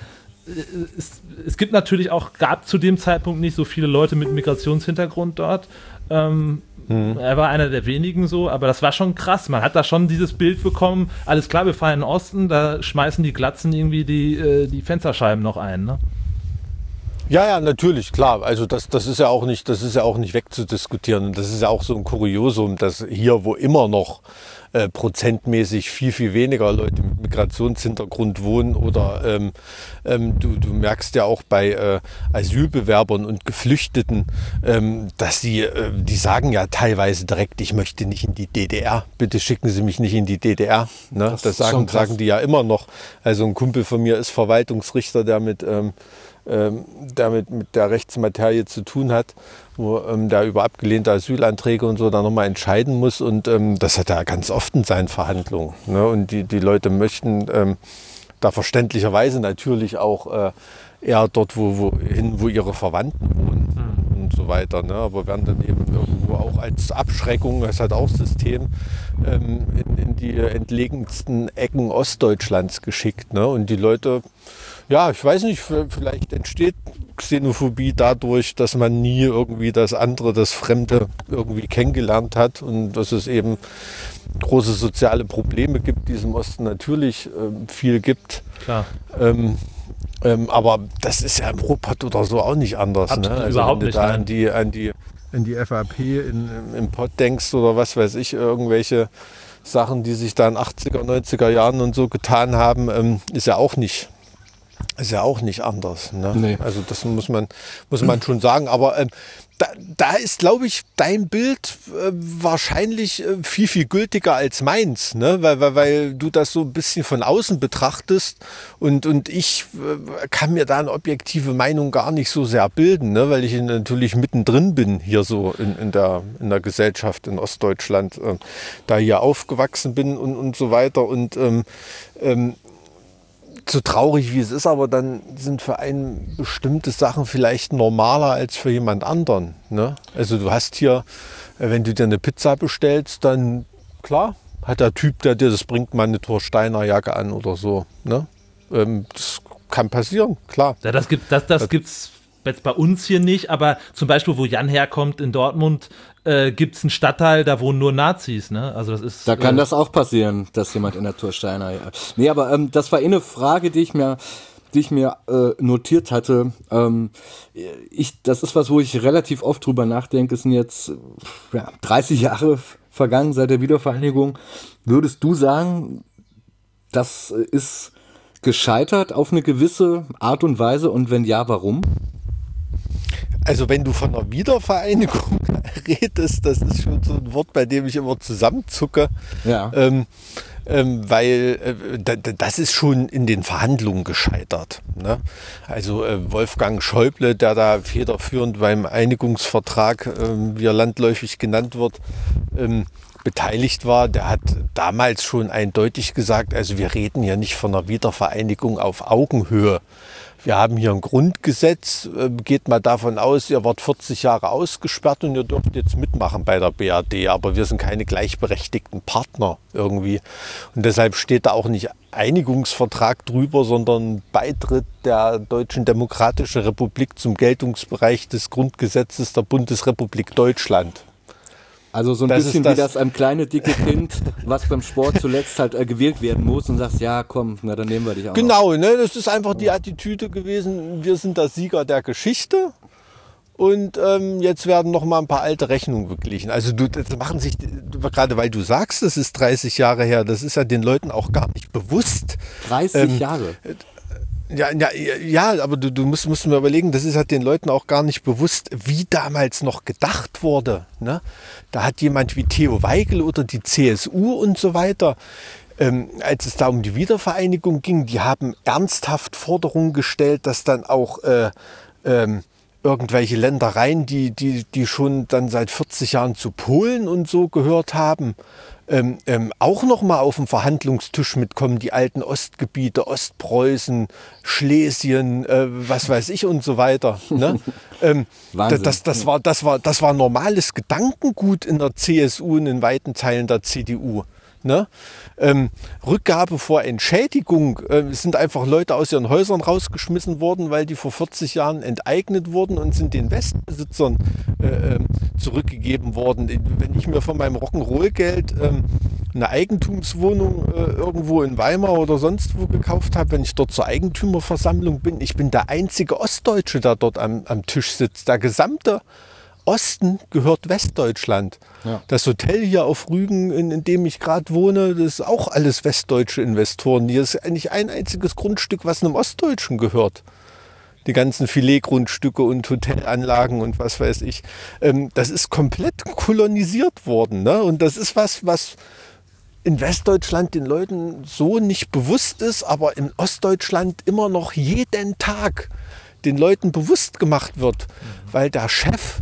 Es, es gibt natürlich auch, gab zu dem Zeitpunkt nicht so viele Leute mit Migrationshintergrund dort. Ähm, Hm. Er war einer der wenigen so, aber das war schon krass. Man hat da schon dieses Bild bekommen, alles klar, wir fahren in den Osten, da schmeißen die Glatzen irgendwie die, äh, die Fensterscheiben noch ein, ne? Ja, ja, natürlich, klar. Also das, das ist ja auch nicht, das ist ja auch nicht wegzudiskutieren. Und das ist ja auch so ein Kuriosum, dass hier, wo immer noch äh, prozentmäßig viel, viel weniger Leute mit Migrationshintergrund wohnen oder ähm, ähm, du, du merkst ja auch bei äh, Asylbewerbern und Geflüchteten, ähm, dass die, äh, die sagen ja teilweise direkt, ich möchte nicht in die D D R, bitte schicken Sie mich nicht in die D D R. Ne? Das Das, ist schon sagen, krass. sagen die ja immer noch. Also ein Kumpel von mir ist Verwaltungsrichter, der mit ähm, ähm, der mit, mit der Rechtsmaterie zu tun hat, wo ähm, der über abgelehnte Asylanträge und so dann nochmal entscheiden muss. Und ähm, das hat er ganz oft in seinen Verhandlungen. Ne? Und die, die Leute möchten ähm, da verständlicherweise natürlich auch äh, eher dort, wo, wo, hin, wo ihre Verwandten wohnen und so weiter. Ne? Aber werden dann eben irgendwo auch als Abschreckung, das hat auch System, ähm, in, in die entlegensten Ecken Ostdeutschlands geschickt. Ne? Und die Leute, ja, ich weiß nicht, vielleicht entsteht Xenophobie dadurch, dass man nie irgendwie das andere, das Fremde irgendwie kennengelernt hat und dass es eben große soziale Probleme gibt, die es im Osten natürlich ähm, viel gibt. Klar. Ähm, ähm, aber das ist ja im Ruhrpott oder so auch nicht anders. Absolut, Ne? Also überhaupt wenn du nicht, da nein. an die, an die, an die F A P in, im Pott denkst oder was weiß ich, irgendwelche Sachen, die sich da in achtziger, neunziger Jahren und so getan haben, ähm, ist ja auch nicht Ist ja auch nicht anders. Ne? Nee. Also das muss man, muss man schon sagen. Aber ähm, da, da ist, glaube ich, dein Bild äh, wahrscheinlich äh, viel, viel gültiger als meins. Ne? Weil, weil, weil du das so ein bisschen von außen betrachtest. Und, und ich äh, kann mir da eine objektive Meinung gar nicht so sehr bilden. Ne? Weil ich natürlich mittendrin bin hier so in, in, der, in der Gesellschaft in Ostdeutschland. Äh, da hier aufgewachsen bin und, und so weiter. Und ähm, ähm, so traurig wie es ist, aber dann sind für einen bestimmte Sachen vielleicht normaler als für jemand anderen. Ne? Also du hast hier, wenn du dir eine Pizza bestellst, dann klar, hat der Typ, der dir das bringt, mal eine Thorsteiner Jacke an oder so. Ne? Ähm, das kann passieren, klar. Ja, das gibt, das, das gibt's jetzt bei uns hier nicht, aber zum Beispiel, wo Jan herkommt in Dortmund, äh, gibt es einen Stadtteil, da wohnen nur Nazis, ne? Also das ist. Da kann äh, das auch passieren, dass jemand in der Thorsteiner. Ja. Nee, aber ähm, das war eh eine Frage, die ich mir, die ich mir äh, notiert hatte. Ähm, ich, das ist was, wo ich relativ oft drüber nachdenke. Es sind jetzt ja, dreißig Jahre vergangen seit der Wiedervereinigung. Würdest du sagen, das ist gescheitert auf eine gewisse Art und Weise? Und wenn ja, warum? Also wenn du von einer Wiedervereinigung redest, das ist schon so ein Wort, bei dem ich immer zusammenzucke. Ja. Ähm, ähm, weil äh, da, das ist schon in den Verhandlungen gescheitert. Ne? Also äh, Wolfgang Schäuble, der da federführend beim Einigungsvertrag, äh, wie er landläufig genannt wird, ähm, beteiligt war, der hat damals schon eindeutig gesagt, also wir reden hier nicht von einer Wiedervereinigung auf Augenhöhe. Wir haben hier ein Grundgesetz, geht mal davon aus, ihr wart vierzig Jahre ausgesperrt und ihr dürft jetzt mitmachen bei der B R D, aber wir sind keine gleichberechtigten Partner irgendwie. Und deshalb steht da auch nicht Einigungsvertrag drüber, sondern Beitritt der Deutschen Demokratischen Republik zum Geltungsbereich des Grundgesetzes der Bundesrepublik Deutschland. Also so ein Das bisschen ist das- wie das einem kleine, dicke Kind, was beim Sport zuletzt halt äh, gewählt werden muss und sagst, ja komm, na dann nehmen wir dich auch noch. Genau, ne, das ist einfach die Attitüde gewesen, wir sind der Sieger der Geschichte und ähm, jetzt werden noch mal ein paar alte Rechnungen beglichen. Also du, das machen sich, gerade weil du sagst, das ist dreißig Jahre her, das ist ja den Leuten auch gar nicht bewusst. dreißig Ähm, Jahre. Ja, ja, ja, aber du, du musst, musst mir überlegen, das ist halt den Leuten auch gar nicht bewusst, wie damals noch gedacht wurde. Ne? Da hat jemand wie Theo Weigel oder die C S U und so weiter, ähm, als es da um die Wiedervereinigung ging, die haben ernsthaft Forderungen gestellt, dass dann auch äh, ähm, irgendwelche Ländereien, die, die, die schon dann seit vierzig Jahren zu Polen und so gehört haben, Ähm, ähm, auch noch mal auf den Verhandlungstisch mitkommen, die alten Ostgebiete, Ostpreußen, Schlesien, äh, was weiß ich und so weiter. Ne? ähm, Wahnsinn. das, das, war, das, war, das war normales Gedankengut in der C S U und in weiten Teilen der C D U. Ne? Ähm, Rückgabe vor Entschädigung, äh, es sind einfach Leute aus ihren Häusern rausgeschmissen worden, weil die vor vierzig Jahren enteignet wurden und sind den Westbesitzern äh, äh, zurückgegeben worden. Wenn ich mir von meinem Rock'n'Roll-Geld ähm, eine Eigentumswohnung äh, irgendwo in Weimar oder sonst wo gekauft habe, wenn ich dort zur Eigentümerversammlung bin, ich bin der einzige Ostdeutsche, der dort am, am Tisch sitzt. Der gesamte Osten gehört Westdeutschland. Ja. Das Hotel hier auf Rügen, in, in dem ich gerade wohne, das ist auch alles westdeutsche Investoren. Hier ist eigentlich ein einziges Grundstück, was einem Ostdeutschen gehört. Die ganzen Filetgrundstücke und Hotelanlagen und was weiß ich. Ähm, das ist komplett kolonisiert worden. Ne? Und das ist was, was in Westdeutschland den Leuten so nicht bewusst ist, aber in Ostdeutschland immer noch jeden Tag den Leuten bewusst gemacht wird. Mhm. Weil der Chef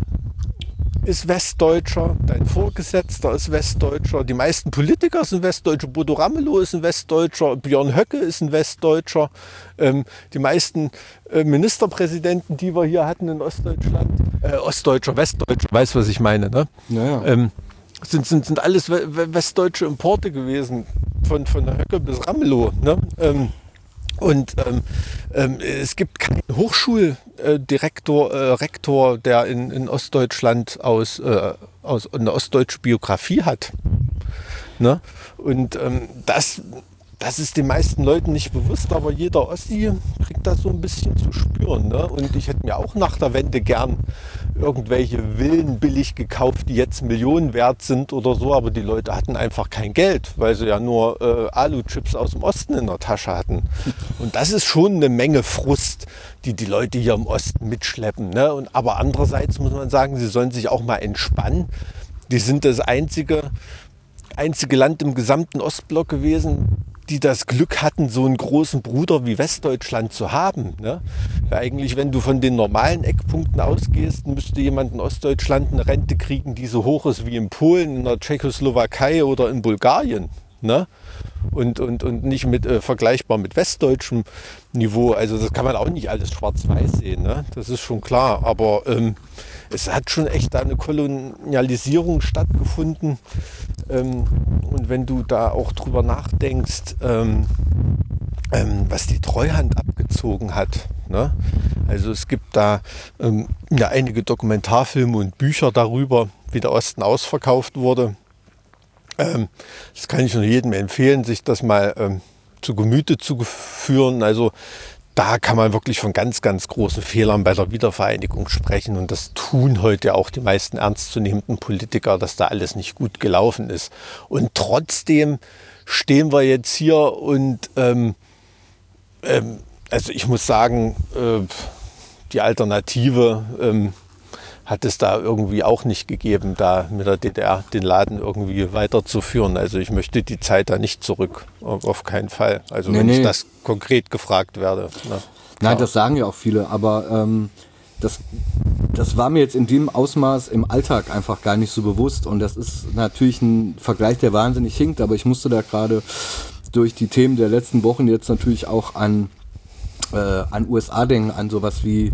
ist Westdeutscher, dein Vorgesetzter ist Westdeutscher, die meisten Politiker sind Westdeutsche, Bodo Ramelow ist ein Westdeutscher, Björn Höcke ist ein Westdeutscher, ähm, die meisten äh, Ministerpräsidenten, die wir hier hatten in Ostdeutschland, äh, Ostdeutscher, Westdeutscher, weißt du, was ich meine, ne? Naja. Ähm, sind, sind, sind alles we- westdeutsche Importe gewesen, von, von Höcke bis Ramelow, ne? Ähm, Und ähm, ähm, es gibt keinen Hochschuldirektor, äh, Rektor, der in, in Ostdeutschland aus, äh, aus eine ostdeutsche Biografie hat. Ne? Und ähm, das das ist den meisten Leuten nicht bewusst, aber jeder Ossi kriegt das so ein bisschen zu spüren. Ne? Und ich hätte mir auch nach der Wende gern irgendwelche Villen billig gekauft, die jetzt Millionen wert sind oder so, aber die Leute hatten einfach kein Geld, weil sie ja nur äh, Alu-Chips aus dem Osten in der Tasche hatten. Und das ist schon eine Menge Frust, die die Leute hier im Osten mitschleppen. Ne? Und, aber andererseits muss man sagen, sie sollen sich auch mal entspannen. Die sind das einzige, einzige Land im gesamten Ostblock gewesen, die das Glück hatten, so einen großen Bruder wie Westdeutschland zu haben. Ne? Ja, eigentlich, wenn du von den normalen Eckpunkten ausgehst, müsste jemand in Ostdeutschland eine Rente kriegen, die so hoch ist wie in Polen, in der Tschechoslowakei oder in Bulgarien. Ne? Und, und, und nicht mit, äh, vergleichbar mit westdeutschem Niveau. Also das kann man auch nicht alles schwarz-weiß sehen. Ne? Das ist schon klar. Aber ähm, es hat schon echt da eine Kolonialisierung stattgefunden. Ähm, und wenn du da auch drüber nachdenkst, ähm, ähm, was die Treuhand abgezogen hat. Ne? Also es gibt da ähm, ja einige Dokumentarfilme und Bücher darüber, wie der Osten ausverkauft wurde. Ähm, das kann ich nur jedem empfehlen, sich das mal ähm, zu Gemüte zu führen. Also da kann man wirklich von ganz, ganz großen Fehlern bei der Wiedervereinigung sprechen. Und das tun heute auch die meisten ernstzunehmenden Politiker, dass da alles nicht gut gelaufen ist. Und trotzdem stehen wir jetzt hier und ähm, ähm, also ich muss sagen, äh, die Alternative ähm, hat es da irgendwie auch nicht gegeben, da mit der D D R den Laden irgendwie weiterzuführen. Also ich möchte die Zeit da nicht zurück, auf keinen Fall. Also nee, wenn nee. ich das konkret gefragt werde. Ne? Nein, ja. Das sagen ja auch viele, aber ähm, das, das war mir jetzt in dem Ausmaß im Alltag einfach gar nicht so bewusst. Und das ist natürlich ein Vergleich, der wahnsinnig hinkt, aber ich musste da gerade durch die Themen der letzten Wochen jetzt natürlich auch an, äh, an U S A denken, an sowas wie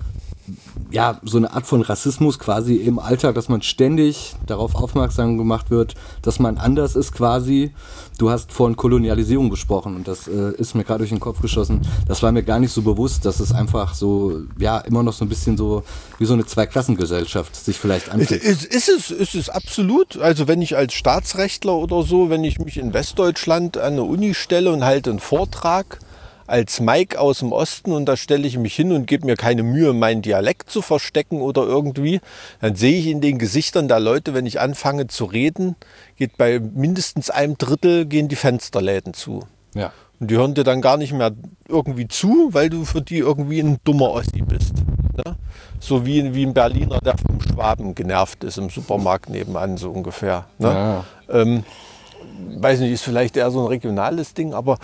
ja, so eine Art von Rassismus quasi im Alltag, dass man ständig darauf aufmerksam gemacht wird, dass man anders ist quasi. Du hast von Kolonialisierung gesprochen und das äh, ist mir gerade durch den Kopf geschossen. Das war mir gar nicht so bewusst, dass es einfach so, ja, immer noch so ein bisschen so wie so eine Zweiklassengesellschaft sich vielleicht anfühlt. Ist, ist es, ist es absolut. Also wenn ich als Staatsrechtler oder so, wenn ich mich in Westdeutschland an eine Uni stelle und halte einen Vortrag, als Mike aus dem Osten und da stelle ich mich hin und gebe mir keine Mühe, meinen Dialekt zu verstecken oder irgendwie, dann sehe ich in den Gesichtern der Leute, wenn ich anfange zu reden, geht bei mindestens einem Drittel gehen die Fensterläden zu. Ja. Und die hören dir dann gar nicht mehr irgendwie zu, weil du für die irgendwie ein dummer Ossi bist. Ne? So wie, wie ein Berliner, der vom Schwaben genervt ist im Supermarkt nebenan, so ungefähr. Ne? Ja. Ähm, weiß nicht, ist vielleicht eher so ein regionales Ding, aber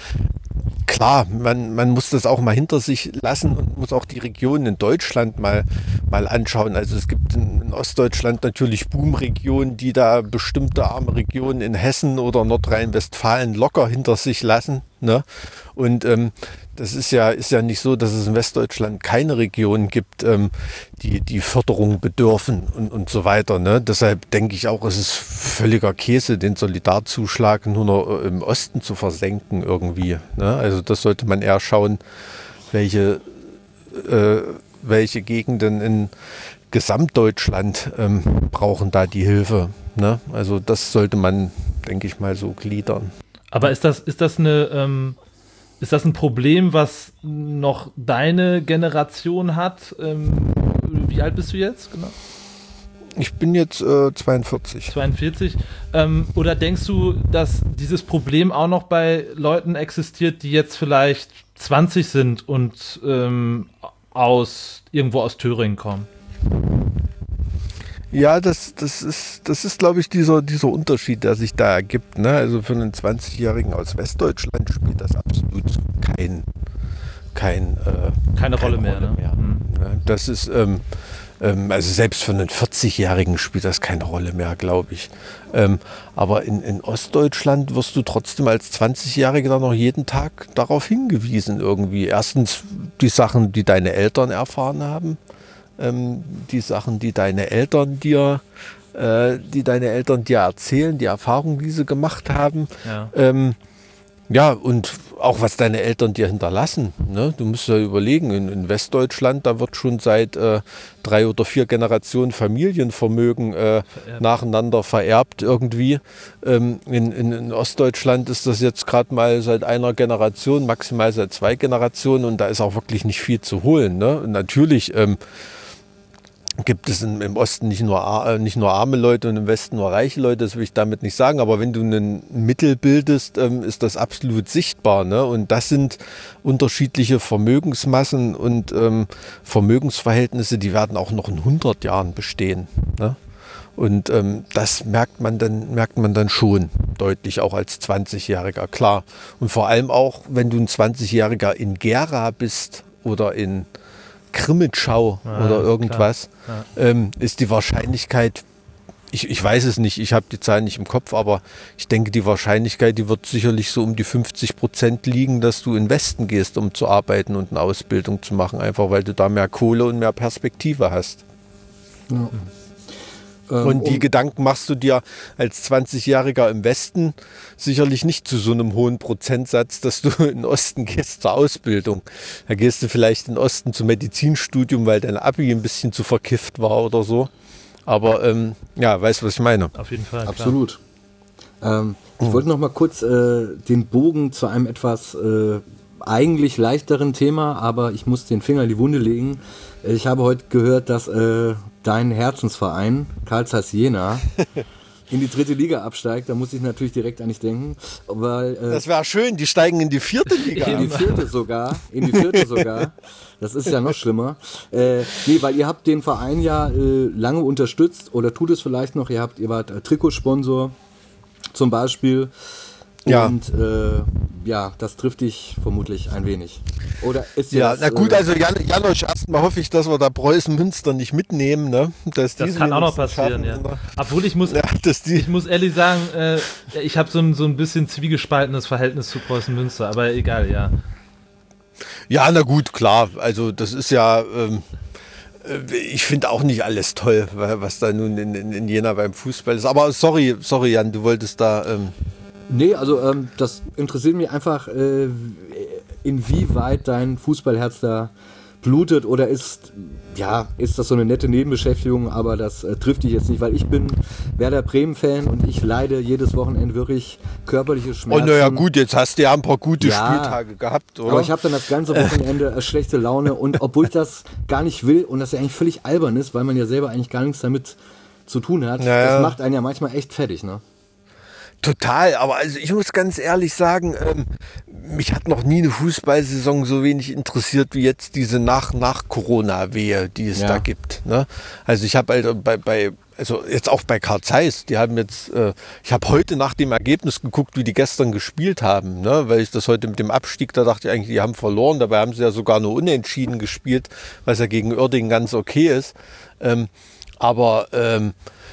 klar, man, man muss das auch mal hinter sich lassen und muss auch die Regionen in Deutschland mal, mal anschauen. Also es gibt in, in Ostdeutschland natürlich Boomregionen, die da bestimmte arme Regionen in Hessen oder Nordrhein-Westfalen locker hinter sich lassen. Ne? Und ähm, das ist ja, ist ja nicht so, dass es in Westdeutschland keine Regionen gibt, ähm, die die Förderung bedürfen und, und so weiter. Ne? Deshalb denke ich auch, es ist völliger Käse, den Solidarzuschlag nur noch im Osten zu versenken irgendwie. Ne? Also das sollte man eher schauen, welche, äh, welche Gegenden in Gesamtdeutschland ähm, brauchen da die Hilfe. Ne? Also das sollte man, denke ich mal, so gliedern. Aber ist das, ist das eine, ähm, ist das ein Problem, was noch deine Generation hat? Ähm, wie alt bist du jetzt? Genau. Ich bin jetzt äh, zweiundvierzig. zweiundvierzig. Ähm, oder denkst du, dass dieses Problem auch noch bei Leuten existiert, die jetzt vielleicht zwanzig sind und ähm, aus irgendwo aus Thüringen kommen? Ja, das, das ist, das ist, glaube ich, dieser, dieser Unterschied, der sich da ergibt. Ne? Also für einen zwanzigjährigen aus Westdeutschland spielt das absolut kein, kein, äh, keine, keine Rolle mehr. Rolle ne? mehr. Mhm. Das ist, ähm, ähm, also selbst für einen vierzigjährigen spielt das keine Rolle mehr, glaube ich. Ähm, aber in, in Ostdeutschland wirst du trotzdem als zwanzigjähriger noch jeden Tag darauf hingewiesen irgendwie. Erstens die Sachen, die deine Eltern erfahren haben. Die Sachen, die deine Eltern dir, äh, die deine Eltern dir erzählen, die Erfahrungen, die sie gemacht haben. Ja. Ähm, Ja, und auch was deine Eltern dir hinterlassen. Ne? Du musst ja überlegen, in, in Westdeutschland, da wird schon seit äh, drei oder vier Generationen Familienvermögen äh, nacheinander vererbt irgendwie. Ähm, in, in, in Ostdeutschland ist das jetzt gerade mal seit einer Generation, maximal seit zwei Generationen, und da ist auch wirklich nicht viel zu holen. Ne? Und natürlich ähm, gibt es im Osten nicht nur, nicht nur arme Leute und im Westen nur reiche Leute, das will ich damit nicht sagen, aber wenn du ein Mittel bildest, ist das absolut sichtbar. Ne? Und das sind unterschiedliche Vermögensmassen und ähm, Vermögensverhältnisse, die werden auch noch in hundert Jahren bestehen. Ne? Und ähm, das merkt man dann, merkt man dann schon deutlich, auch als zwanzigjähriger, klar. Und vor allem auch, wenn du ein zwanzigjähriger in Gera bist oder in Krimitschau ja, oder irgendwas, ja. ähm, ist die Wahrscheinlichkeit, ich, ich weiß es nicht, ich habe die Zahlen nicht im Kopf, aber ich denke, die Wahrscheinlichkeit, die wird sicherlich so um die fünfzig Prozent liegen, dass du in den Westen gehst, um zu arbeiten und eine Ausbildung zu machen, einfach weil du da mehr Kohle und mehr Perspektive hast. Ja. Und die um, Gedanken machst du dir als zwanzigjähriger im Westen sicherlich nicht zu so einem hohen Prozentsatz, dass du in den Osten gehst zur Ausbildung. Da gehst du vielleicht in den Osten zum Medizinstudium, weil dein Abi ein bisschen zu verkifft war oder so. Aber ähm, ja, weißt du, was ich meine? Auf jeden Fall. Absolut. Ähm, ich mhm. wollte noch mal kurz äh, den Bogen zu einem etwas äh, eigentlich leichteren Thema, aber ich muss den Finger in die Wunde legen. Ich habe heute gehört, dass äh, dein Herzensverein, Carl Zeiss Jena, in die dritte Liga absteigt. Da muss ich natürlich direkt an dich denken. Weil, äh, das wäre schön, die steigen in die vierte Liga. In die vierte sogar. In die vierte sogar. Das ist ja noch schlimmer. Äh, nee, weil ihr habt den Verein ja äh, lange unterstützt oder tut es vielleicht noch. Ihr habt, ihr wart äh, Trikotsponsor zum Beispiel. Ja. Und äh, ja, das trifft dich vermutlich ein wenig. Oder ist ja, das, na gut, also Jan, Janosch, erstmal hoffe ich, dass wir da Preußen Münster nicht mitnehmen. Ne? Dass das kann auch noch passieren, ja. Obwohl ich muss, ja, dass die ich muss ehrlich sagen, äh, ich habe so ein, so ein bisschen zwiegespaltenes Verhältnis zu Preußen Münster, aber egal, ja. Ja, na gut, klar. Also das ist ja... Ähm, ich finde auch nicht alles toll, was da nun in, in, in Jena beim Fußball ist. Aber sorry, sorry Jan, du wolltest da... Ähm Nee, also ähm, das interessiert mich einfach, äh, inwieweit dein Fußballherz da blutet, oder ist, ja, ist das so eine nette Nebenbeschäftigung, aber das äh, trifft dich jetzt nicht, weil ich bin Werder Bremen-Fan und ich leide jedes Wochenende wirklich körperliche Schmerzen. Oh, naja gut, jetzt hast du ja ein paar gute ja, Spieltage gehabt, oder? Aber ich habe dann das ganze Wochenende äh, schlechte Laune, und obwohl ich das gar nicht will und das ja eigentlich völlig albern ist, weil man ja selber eigentlich gar nichts damit zu tun hat, naja. Das macht einen ja manchmal echt fertig, ne? Total, aber also ich muss ganz ehrlich sagen, ähm, mich hat noch nie eine Fußballsaison so wenig interessiert wie jetzt diese Nach-Nach-Corona-Wehe, die es ja. da gibt. Ne? Also ich habe halt bei, bei, also jetzt auch bei Carl Zeiss, die haben jetzt, äh, ich habe heute nach dem Ergebnis geguckt, wie die gestern gespielt haben, ne? Weil ich das heute mit dem Abstieg, da dachte ich eigentlich, die haben verloren, dabei haben sie ja sogar nur unentschieden gespielt, was ja gegen Uerdingen ganz okay ist. Ähm, aber ähm,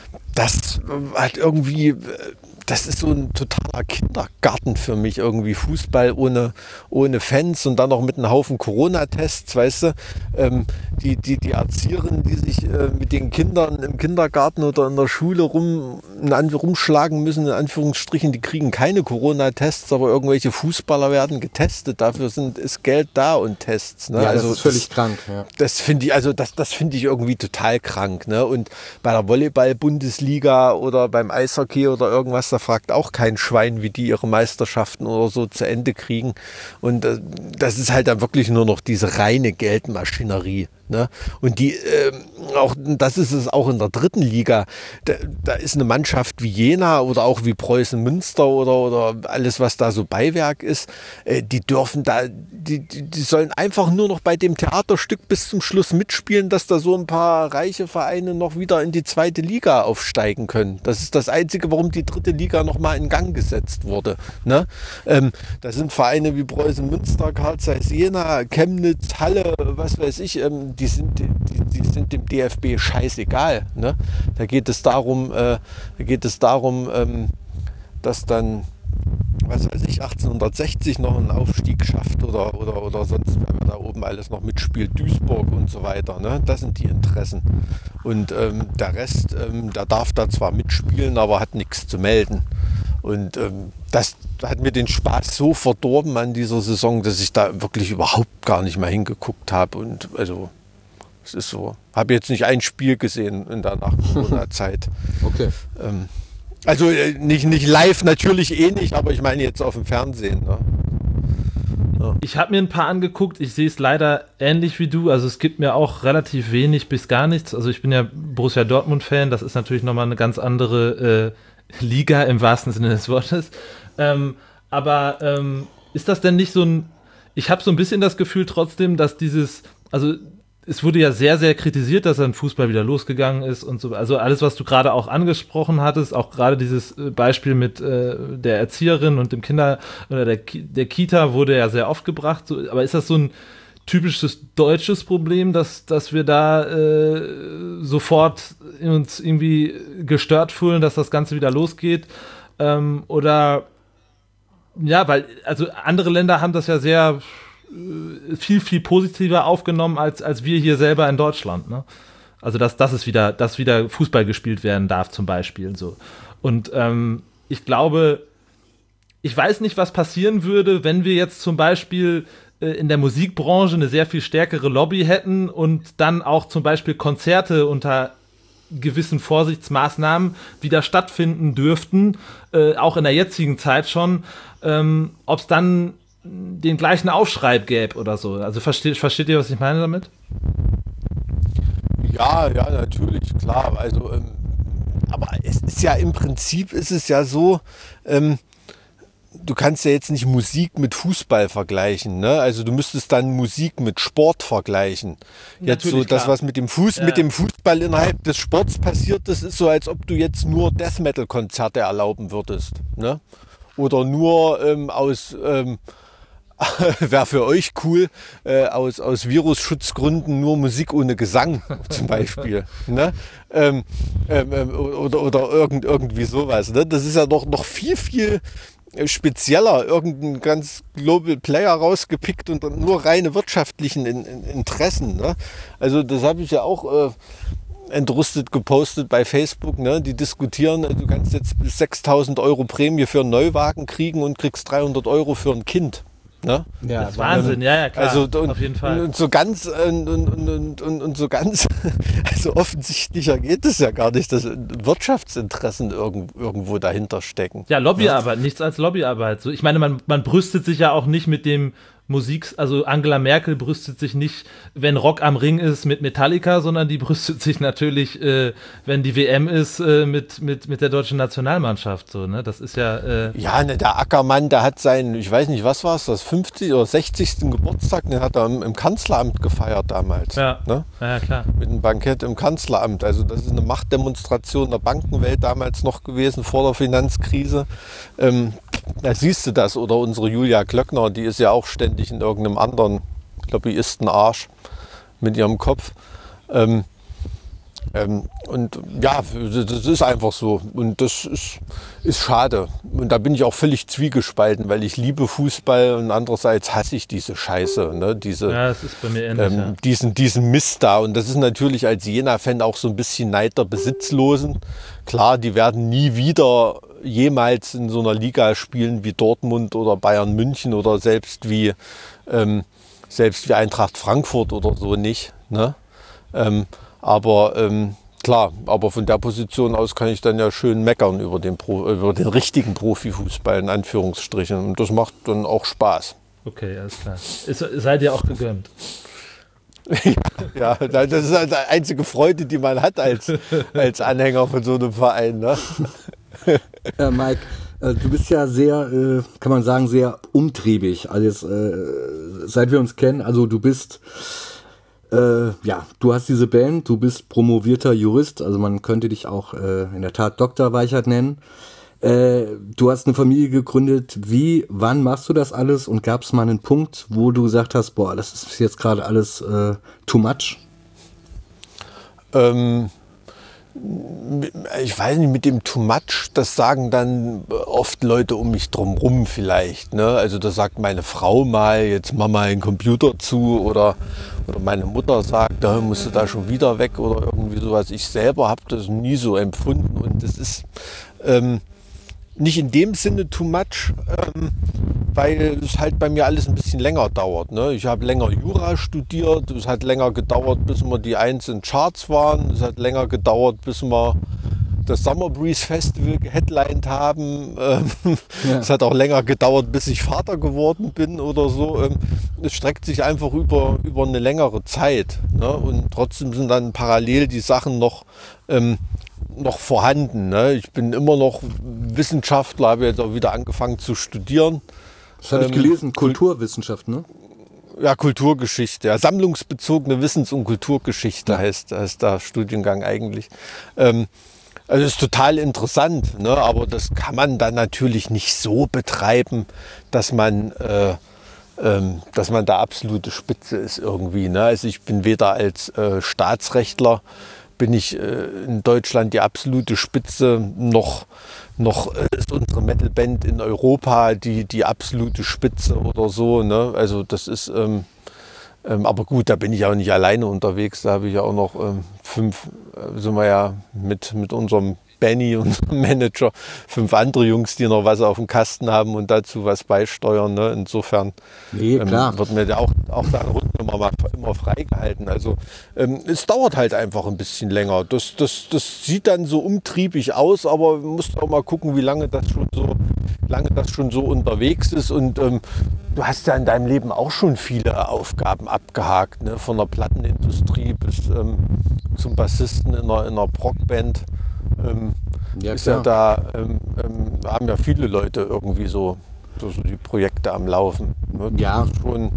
das hat irgendwie... Äh, Das ist so ein totaler Kindergarten für mich irgendwie, Fußball ohne, ohne Fans und dann noch mit einem Haufen Corona-Tests, weißt du. Ähm, die, die, die Erzieherinnen, die sich äh, mit den Kindern im Kindergarten oder in der Schule rum, in, rumschlagen müssen, in Anführungsstrichen, die kriegen keine Corona-Tests, aber irgendwelche Fußballer werden getestet. Dafür sind, ist Geld da und Tests. Ne? Ja, also das ist völlig das, krank. Ja. Das finde ich, also das, das finde ich irgendwie total krank. Ne? Und bei der Volleyball-Bundesliga oder beim Eishockey oder irgendwas, da fragt auch kein Schwein, wie die ihre Meisterschaften oder so zu Ende kriegen. Und äh, das ist halt dann wirklich nur noch diese reine Geldmaschinerie. Ne? Und die, äh, auch das ist es auch in der dritten Liga. Da, da ist eine Mannschaft wie Jena oder auch wie Preußen Münster oder, oder alles, was da so Beiwerk ist, äh, die dürfen da, die, die, die sollen einfach nur noch bei dem Theaterstück bis zum Schluss mitspielen, dass da so ein paar reiche Vereine noch wieder in die zweite Liga aufsteigen können. Das ist das Einzige, warum die dritte Liga noch mal in Gang gesetzt wurde. Ne? Ähm, da sind Vereine wie Preußen Münster, Carl Zeiss Jena, Chemnitz, Halle, was weiß ich, ähm, die sind, die, die sind dem D F B scheißegal. Ne? Da geht es darum, äh, da geht es darum, ähm, dass dann, was weiß ich, achtzehnhundertsechzig noch einen Aufstieg schafft oder, oder, oder sonst, wer da oben alles noch mitspielt, Duisburg und so weiter. Ne? Das sind die Interessen. Und ähm, der Rest, ähm, der darf da zwar mitspielen, aber hat nichts zu melden. Und ähm, das hat mir den Spaß so verdorben an dieser Saison, dass ich da wirklich überhaupt gar nicht mehr hingeguckt habe. Und also, es ist so. Habe jetzt nicht ein Spiel gesehen in der Nach-Corona-Zeit. Okay. Ähm, also äh, nicht, nicht live natürlich eh nicht, aber ich meine jetzt auf dem Fernsehen. Ne? Ja. Ich habe mir ein paar angeguckt, ich sehe es leider ähnlich wie du, also es gibt mir auch relativ wenig bis gar nichts, also ich bin ja Borussia Dortmund-Fan, das ist natürlich nochmal eine ganz andere äh, Liga im wahrsten Sinne des Wortes, ähm, aber ähm, ist das denn nicht so ein, ich habe so ein bisschen das Gefühl trotzdem, dass dieses, also es wurde ja sehr, sehr kritisiert, dass dann Fußball wieder losgegangen ist und so. Also alles, was du gerade auch angesprochen hattest, auch gerade dieses Beispiel mit äh, der Erzieherin und dem Kinder oder der, Ki- der Kita wurde ja sehr oft gebracht. So, aber ist das so ein typisches deutsches Problem, dass, dass wir da äh, sofort uns irgendwie gestört fühlen, dass das Ganze wieder losgeht? Ähm, oder ja, weil also andere Länder haben das ja sehr viel, viel positiver aufgenommen als, als wir hier selber in Deutschland. Ne? Also, dass, dass es wieder, dass wieder Fußball gespielt werden darf, zum Beispiel. So. Und ähm, ich glaube, ich weiß nicht, was passieren würde, wenn wir jetzt zum Beispiel äh, in der Musikbranche eine sehr viel stärkere Lobby hätten und dann auch zum Beispiel Konzerte unter gewissen Vorsichtsmaßnahmen wieder stattfinden dürften, äh, auch in der jetzigen Zeit schon, ähm, ob es dann den gleichen Aufschrei gäbe oder so. Also versteht, versteht ihr, was ich meine damit? Ja, ja, natürlich, klar. Also, ähm, aber es ist ja im Prinzip ist es ja so, ähm, du kannst ja jetzt nicht Musik mit Fußball vergleichen, ne? Also du müsstest dann Musik mit Sport vergleichen. Jetzt Natürlich, so das, klar. was mit dem Fuß, Ja. mit dem Fußball innerhalb des Sports passiert, das ist so, als ob du jetzt nur Death Metal Konzerte erlauben würdest, ne? Oder nur ähm, aus ähm, wäre für euch cool, äh, aus, aus Virusschutzgründen nur Musik ohne Gesang zum Beispiel. Ne? Ähm, ähm, oder oder irgend, irgendwie sowas. Ne? Das ist ja doch noch viel, viel spezieller. Irgendein ganz Global Player rausgepickt und dann nur reine wirtschaftlichen in, in, Interessen. Ne? Also das habe ich ja auch äh, entrüstet gepostet bei Facebook. Ne? Die diskutieren, du kannst jetzt bis sechstausend Euro Prämie für einen Neuwagen kriegen und kriegst dreihundert Euro für ein Kind. Ne? Ja, das ist Wahnsinn, ja, ja, klar, also, und, auf jeden Fall. Und so ganz, und, und, und, und, und so ganz, also offensichtlicher geht es ja gar nicht, dass Wirtschaftsinteressen irgend, irgendwo dahinter stecken. Ja, Lobbyarbeit, ja. Nichts als Lobbyarbeit. So, ich meine, man, man brüstet sich ja auch nicht mit dem Musik, also Angela Merkel brüstet sich nicht, wenn Rock am Ring ist, mit Metallica, sondern die brüstet sich natürlich, äh, wenn die W M ist, äh, mit, mit, mit der deutschen Nationalmannschaft. So, ne? Das ist ja. Äh ja, ne, der Ackermann, der hat seinen, ich weiß nicht, was war es, das fünfzigsten oder sechzigsten Geburtstag, den hat er im, im Kanzleramt gefeiert damals. Ja. Ne? Ja, klar. Mit einem Bankett im Kanzleramt. Also, das ist eine Machtdemonstration der Bankenwelt damals noch gewesen, vor der Finanzkrise. Ähm, da siehst du das. Oder unsere Julia Klöckner, die ist ja auch ständig in irgendeinem anderen Lobbyistenarsch mit ihrem Kopf. Ähm, ähm, und ja, das ist einfach so. Und das ist, ist schade. Und da bin ich auch völlig zwiegespalten, weil ich liebe Fußball und andererseits hasse ich diese Scheiße. Ne? Diese, ja, das ist bei mir ähnlich. ähm, ja. diesen, diesen Mist da. Und das ist natürlich als Jena-Fan auch so ein bisschen Neid der Besitzlosen. Klar, die werden nie wieder jemals in so einer Liga spielen wie Dortmund oder Bayern München oder selbst wie, ähm, selbst wie Eintracht Frankfurt oder so nicht. Ne? Ähm, aber ähm, klar, aber von der Position aus kann ich dann ja schön meckern über den, Pro, über den richtigen Profifußball in Anführungsstrichen. Und das macht dann auch Spaß. Okay, alles klar. Ist, seid ihr auch gegönnt? Ja, das ist halt die einzige Freude, die man hat als, als Anhänger von so einem Verein. Ne? Ja, Mike, äh, du bist ja sehr, äh, kann man sagen, sehr umtriebig. Also jetzt, äh, seit wir uns kennen, also du bist, äh, ja, du hast diese Band, du bist promovierter Jurist, also man könnte dich auch äh, in der Tat Doktor Weichert nennen. Äh, du hast eine Familie gegründet. Wie, wann machst du das alles? Und gab es mal einen Punkt, wo du gesagt hast, boah, das ist jetzt gerade alles äh, too much? Ähm, ich weiß nicht, mit dem too much, das sagen dann oft Leute um mich drum rum vielleicht. Ne? Also da sagt meine Frau mal, jetzt mach mal einen Computer zu oder, oder meine Mutter sagt, da musst du da schon wieder weg oder irgendwie sowas. Ich selber habe das nie so empfunden und das ist... Ähm, nicht in dem Sinne too much, ähm, weil es halt bei mir alles ein bisschen länger dauert. Ne? Ich habe länger Jura studiert, es hat länger gedauert, bis wir die einzelnen Charts waren, es hat länger gedauert, bis wir das Summer Breeze Festival geheadlined haben. Ähm, ja. Es hat auch länger gedauert, bis ich Vater geworden bin oder so. Ähm, es streckt sich einfach über, über eine längere Zeit. Ne? Und trotzdem sind dann parallel die Sachen noch, ähm, noch vorhanden. Ne? Ich bin immer noch Wissenschaftler, habe jetzt auch wieder angefangen zu studieren. Das habe ich gelesen, Kulturwissenschaft, ne? Ja, Kulturgeschichte, ja, sammlungsbezogene Wissens- und Kulturgeschichte ja. heißt, heißt der Studiengang eigentlich. Ähm, Also das ist total interessant, ne? Aber das kann man dann natürlich nicht so betreiben, dass man, äh, ähm, dass man da absolute Spitze ist irgendwie. Ne? Also ich bin weder als äh, Staatsrechtler, bin ich äh, in Deutschland die absolute Spitze, noch, noch äh, ist unsere Metalband in Europa die, die absolute Spitze oder so. Ne? Also das ist... Ähm, Ähm, aber gut, da bin ich auch nicht alleine unterwegs. Da habe ich ja auch noch ähm, fünf, äh, sind wir ja mit, mit unserem Benny, unserem Manager, fünf andere Jungs, die noch was auf dem Kasten haben und dazu was beisteuern. Ne? Insofern nee, ähm, wird mir da auch, auch da Rundnummer mal immer freigehalten. Also ähm, es dauert halt einfach ein bisschen länger. Das, das, das sieht dann so umtriebig aus, aber man muss auch mal gucken, wie lange das schon so, lange das schon so unterwegs ist. Und ähm, du hast ja in deinem Leben auch schon viele Aufgaben abgehakt, ne? Von der Plattenindustrie bis ähm, zum Bassisten in einer, in einer Rockband. Ähm, ja, ist ja da ähm, ähm, haben ja viele Leute irgendwie so, so, so die Projekte am Laufen. Ne? Ja, schon.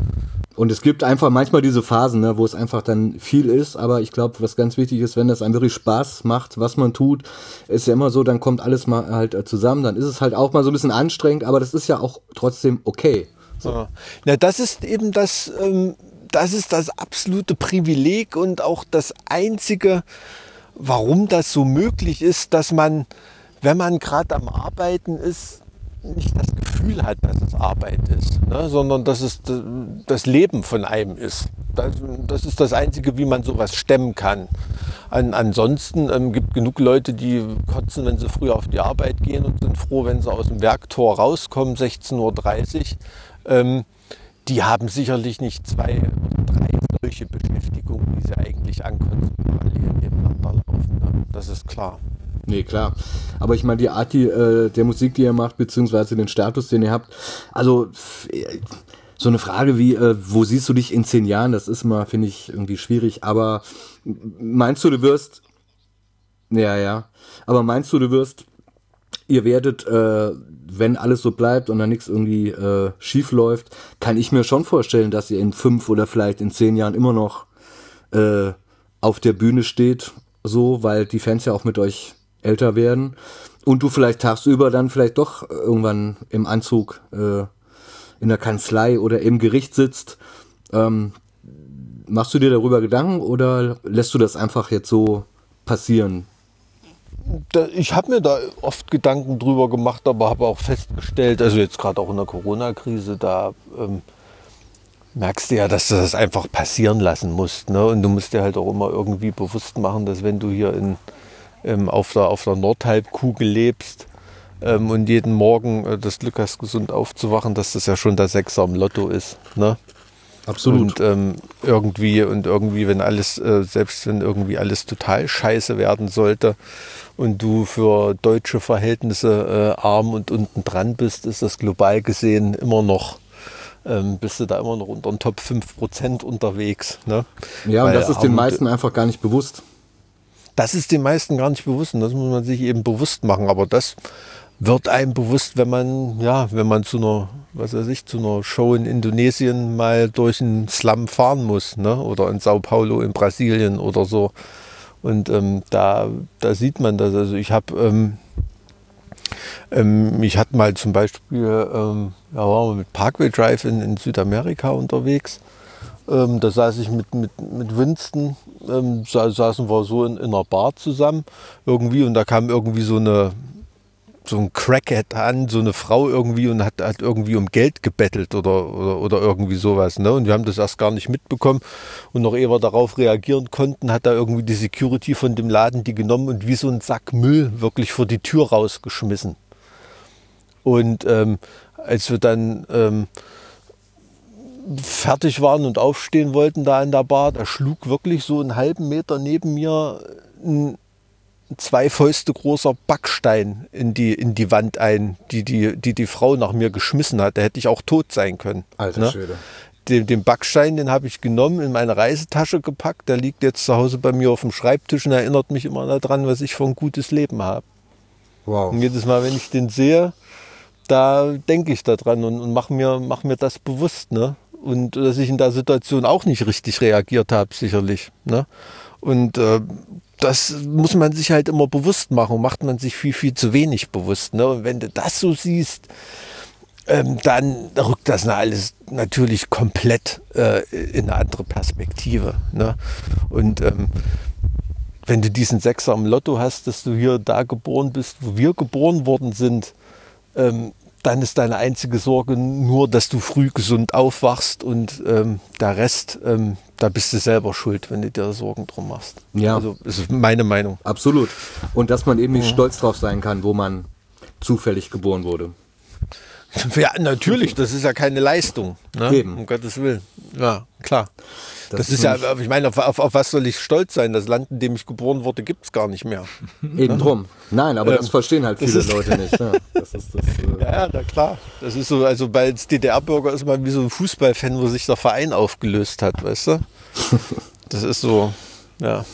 Und es gibt einfach manchmal diese Phasen, ne, wo es einfach dann viel ist, aber ich glaube, was ganz wichtig ist, wenn das einem wirklich Spaß macht, was man tut, ist ja immer so, dann kommt alles mal halt zusammen, dann ist es halt auch mal so ein bisschen anstrengend, aber das ist ja auch trotzdem okay. So. Ja. Na, das ist eben das, ähm, das ist das absolute Privileg und auch das einzige, warum das so möglich ist, dass man, wenn man gerade am Arbeiten ist, nicht das Gefühl hat, dass es Arbeit ist, ne, sondern dass es das Leben von einem ist. Das, das ist das Einzige, wie man sowas stemmen kann. An, ansonsten ähm, gibt genug Leute, die kotzen, wenn sie früh auf die Arbeit gehen und sind froh, wenn sie aus dem Werktor rauskommen, sechzehn Uhr dreißig. Ähm, die haben sicherlich nicht zwei oder drei solche Beschäftigungen, die sie eigentlich ankonzentrieren, parallel nebeneinander laufen. Ne? Das ist klar. Nee, klar. Aber ich meine, die Art die, äh, der Musik, die ihr macht, beziehungsweise den Status, den ihr habt, also so eine Frage wie, äh, wo siehst du dich in zehn Jahren, das ist mal, finde ich, irgendwie schwierig, aber meinst du, du wirst, ja, ja, aber meinst du, du wirst, ihr werdet, äh, wenn alles so bleibt und da nichts irgendwie äh, schief läuft, kann ich mir schon vorstellen, dass ihr in fünf oder vielleicht in zehn Jahren immer noch äh, auf der Bühne steht, so, weil die Fans ja auch mit euch älter werden und du vielleicht tagsüber dann vielleicht doch irgendwann im Anzug äh, in der Kanzlei oder im Gericht sitzt. Ähm, machst du dir darüber Gedanken oder lässt du das einfach jetzt so passieren? Da, ich habe mir da oft Gedanken drüber gemacht, aber habe auch festgestellt, also jetzt gerade auch in der Corona-Krise, da ähm, merkst du ja, dass du das einfach passieren lassen musst. Ne? Und du musst dir halt auch immer irgendwie bewusst machen, dass wenn du hier in Ähm, auf der, auf der Nordhalbkugel lebst ähm, und jeden Morgen äh, das Glück hast, gesund aufzuwachen, dass das ja schon der Sechser im Lotto ist. Ne? Absolut. Und ähm, irgendwie, und irgendwie, wenn alles, äh, selbst wenn irgendwie alles total scheiße werden sollte und du für deutsche Verhältnisse äh, arm und unten dran bist, ist das global gesehen immer noch, ähm, bist du da immer noch unter den Top fünf Prozent unterwegs. Ne? Ja, und Weil das ist den meisten einfach gar nicht bewusst. Das ist den meisten gar nicht bewusst und das muss man sich eben bewusst machen. Aber das wird einem bewusst, wenn man, ja, wenn man zu einer, was weiß ich, zu einer Show in Indonesien mal durch einen Slum fahren muss, ne? Oder in Sao Paulo in Brasilien oder so. Und ähm, da, da sieht man das. Also ich habe, ähm, ähm, ich hatte mal zum Beispiel, ähm, ja, waren wir mit Parkway Drive in, in Südamerika unterwegs. Ähm, da saß ich mit, mit, mit Winston, ähm, sa saßen wir so in, in einer Bar zusammen irgendwie und da kam irgendwie so eine so ein Crackhead an, so eine Frau irgendwie und hat, hat irgendwie um Geld gebettelt oder, oder, oder irgendwie sowas. Ne? Und wir haben das erst gar nicht mitbekommen und noch ehe wir darauf reagieren konnten, hat da irgendwie die Security von dem Laden die genommen und wie so ein Sack Müll wirklich vor die Tür rausgeschmissen. Und ähm, als wir dann ähm, fertig waren und aufstehen wollten da in der Bar, da schlug wirklich so einen halben Meter neben mir ein zwei Fäuste großer Backstein in die, in die Wand ein, die die, die die Frau nach mir geschmissen hat. Da hätte ich auch tot sein können. Alter ne? Schwede. Den, den Backstein, den habe ich genommen, in meine Reisetasche gepackt. Der liegt jetzt zu Hause bei mir auf dem Schreibtisch und erinnert mich immer daran, was ich für ein gutes Leben habe. Wow. Und jedes Mal, wenn ich den sehe, da denke ich daran und, und mache mir, mach mir das bewusst. Ne? Und dass ich in der Situation auch nicht richtig reagiert habe, sicherlich. Ne? Und äh, das muss man sich halt immer bewusst machen. Macht man sich viel, viel zu wenig bewusst. Ne? Und wenn du das so siehst, ähm, dann rückt das alles natürlich komplett äh, in eine andere Perspektive. Ne? Und ähm, wenn du diesen Sechser im Lotto hast, dass du hier da geboren bist, wo wir geboren worden sind, ähm, dann ist deine einzige Sorge nur, dass du früh gesund aufwachst und ähm, der Rest, ähm, da bist du selber schuld, wenn du dir Sorgen drum machst. Ja. Also das ist meine Meinung. Absolut. Und dass man eben nicht Mhm. stolz drauf sein kann, wo man zufällig geboren wurde. Ja, natürlich, das ist ja keine Leistung, ne? Eben. Um Gottes Willen. Ja, klar. Das, Das ist ist ja, nicht- ich meine, auf, auf, auf was soll ich stolz sein? Das Land, in dem ich geboren wurde, gibt es gar nicht mehr. Eben drum. Nein, aber Ähm, das verstehen halt das viele ist- Leute nicht. Ja, das ist das, äh, Ja, ja, na klar. Das ist so, also bei als D D R-Bürger ist man wie so ein Fußballfan, wo sich der Verein aufgelöst hat, weißt du? Das ist so, ja,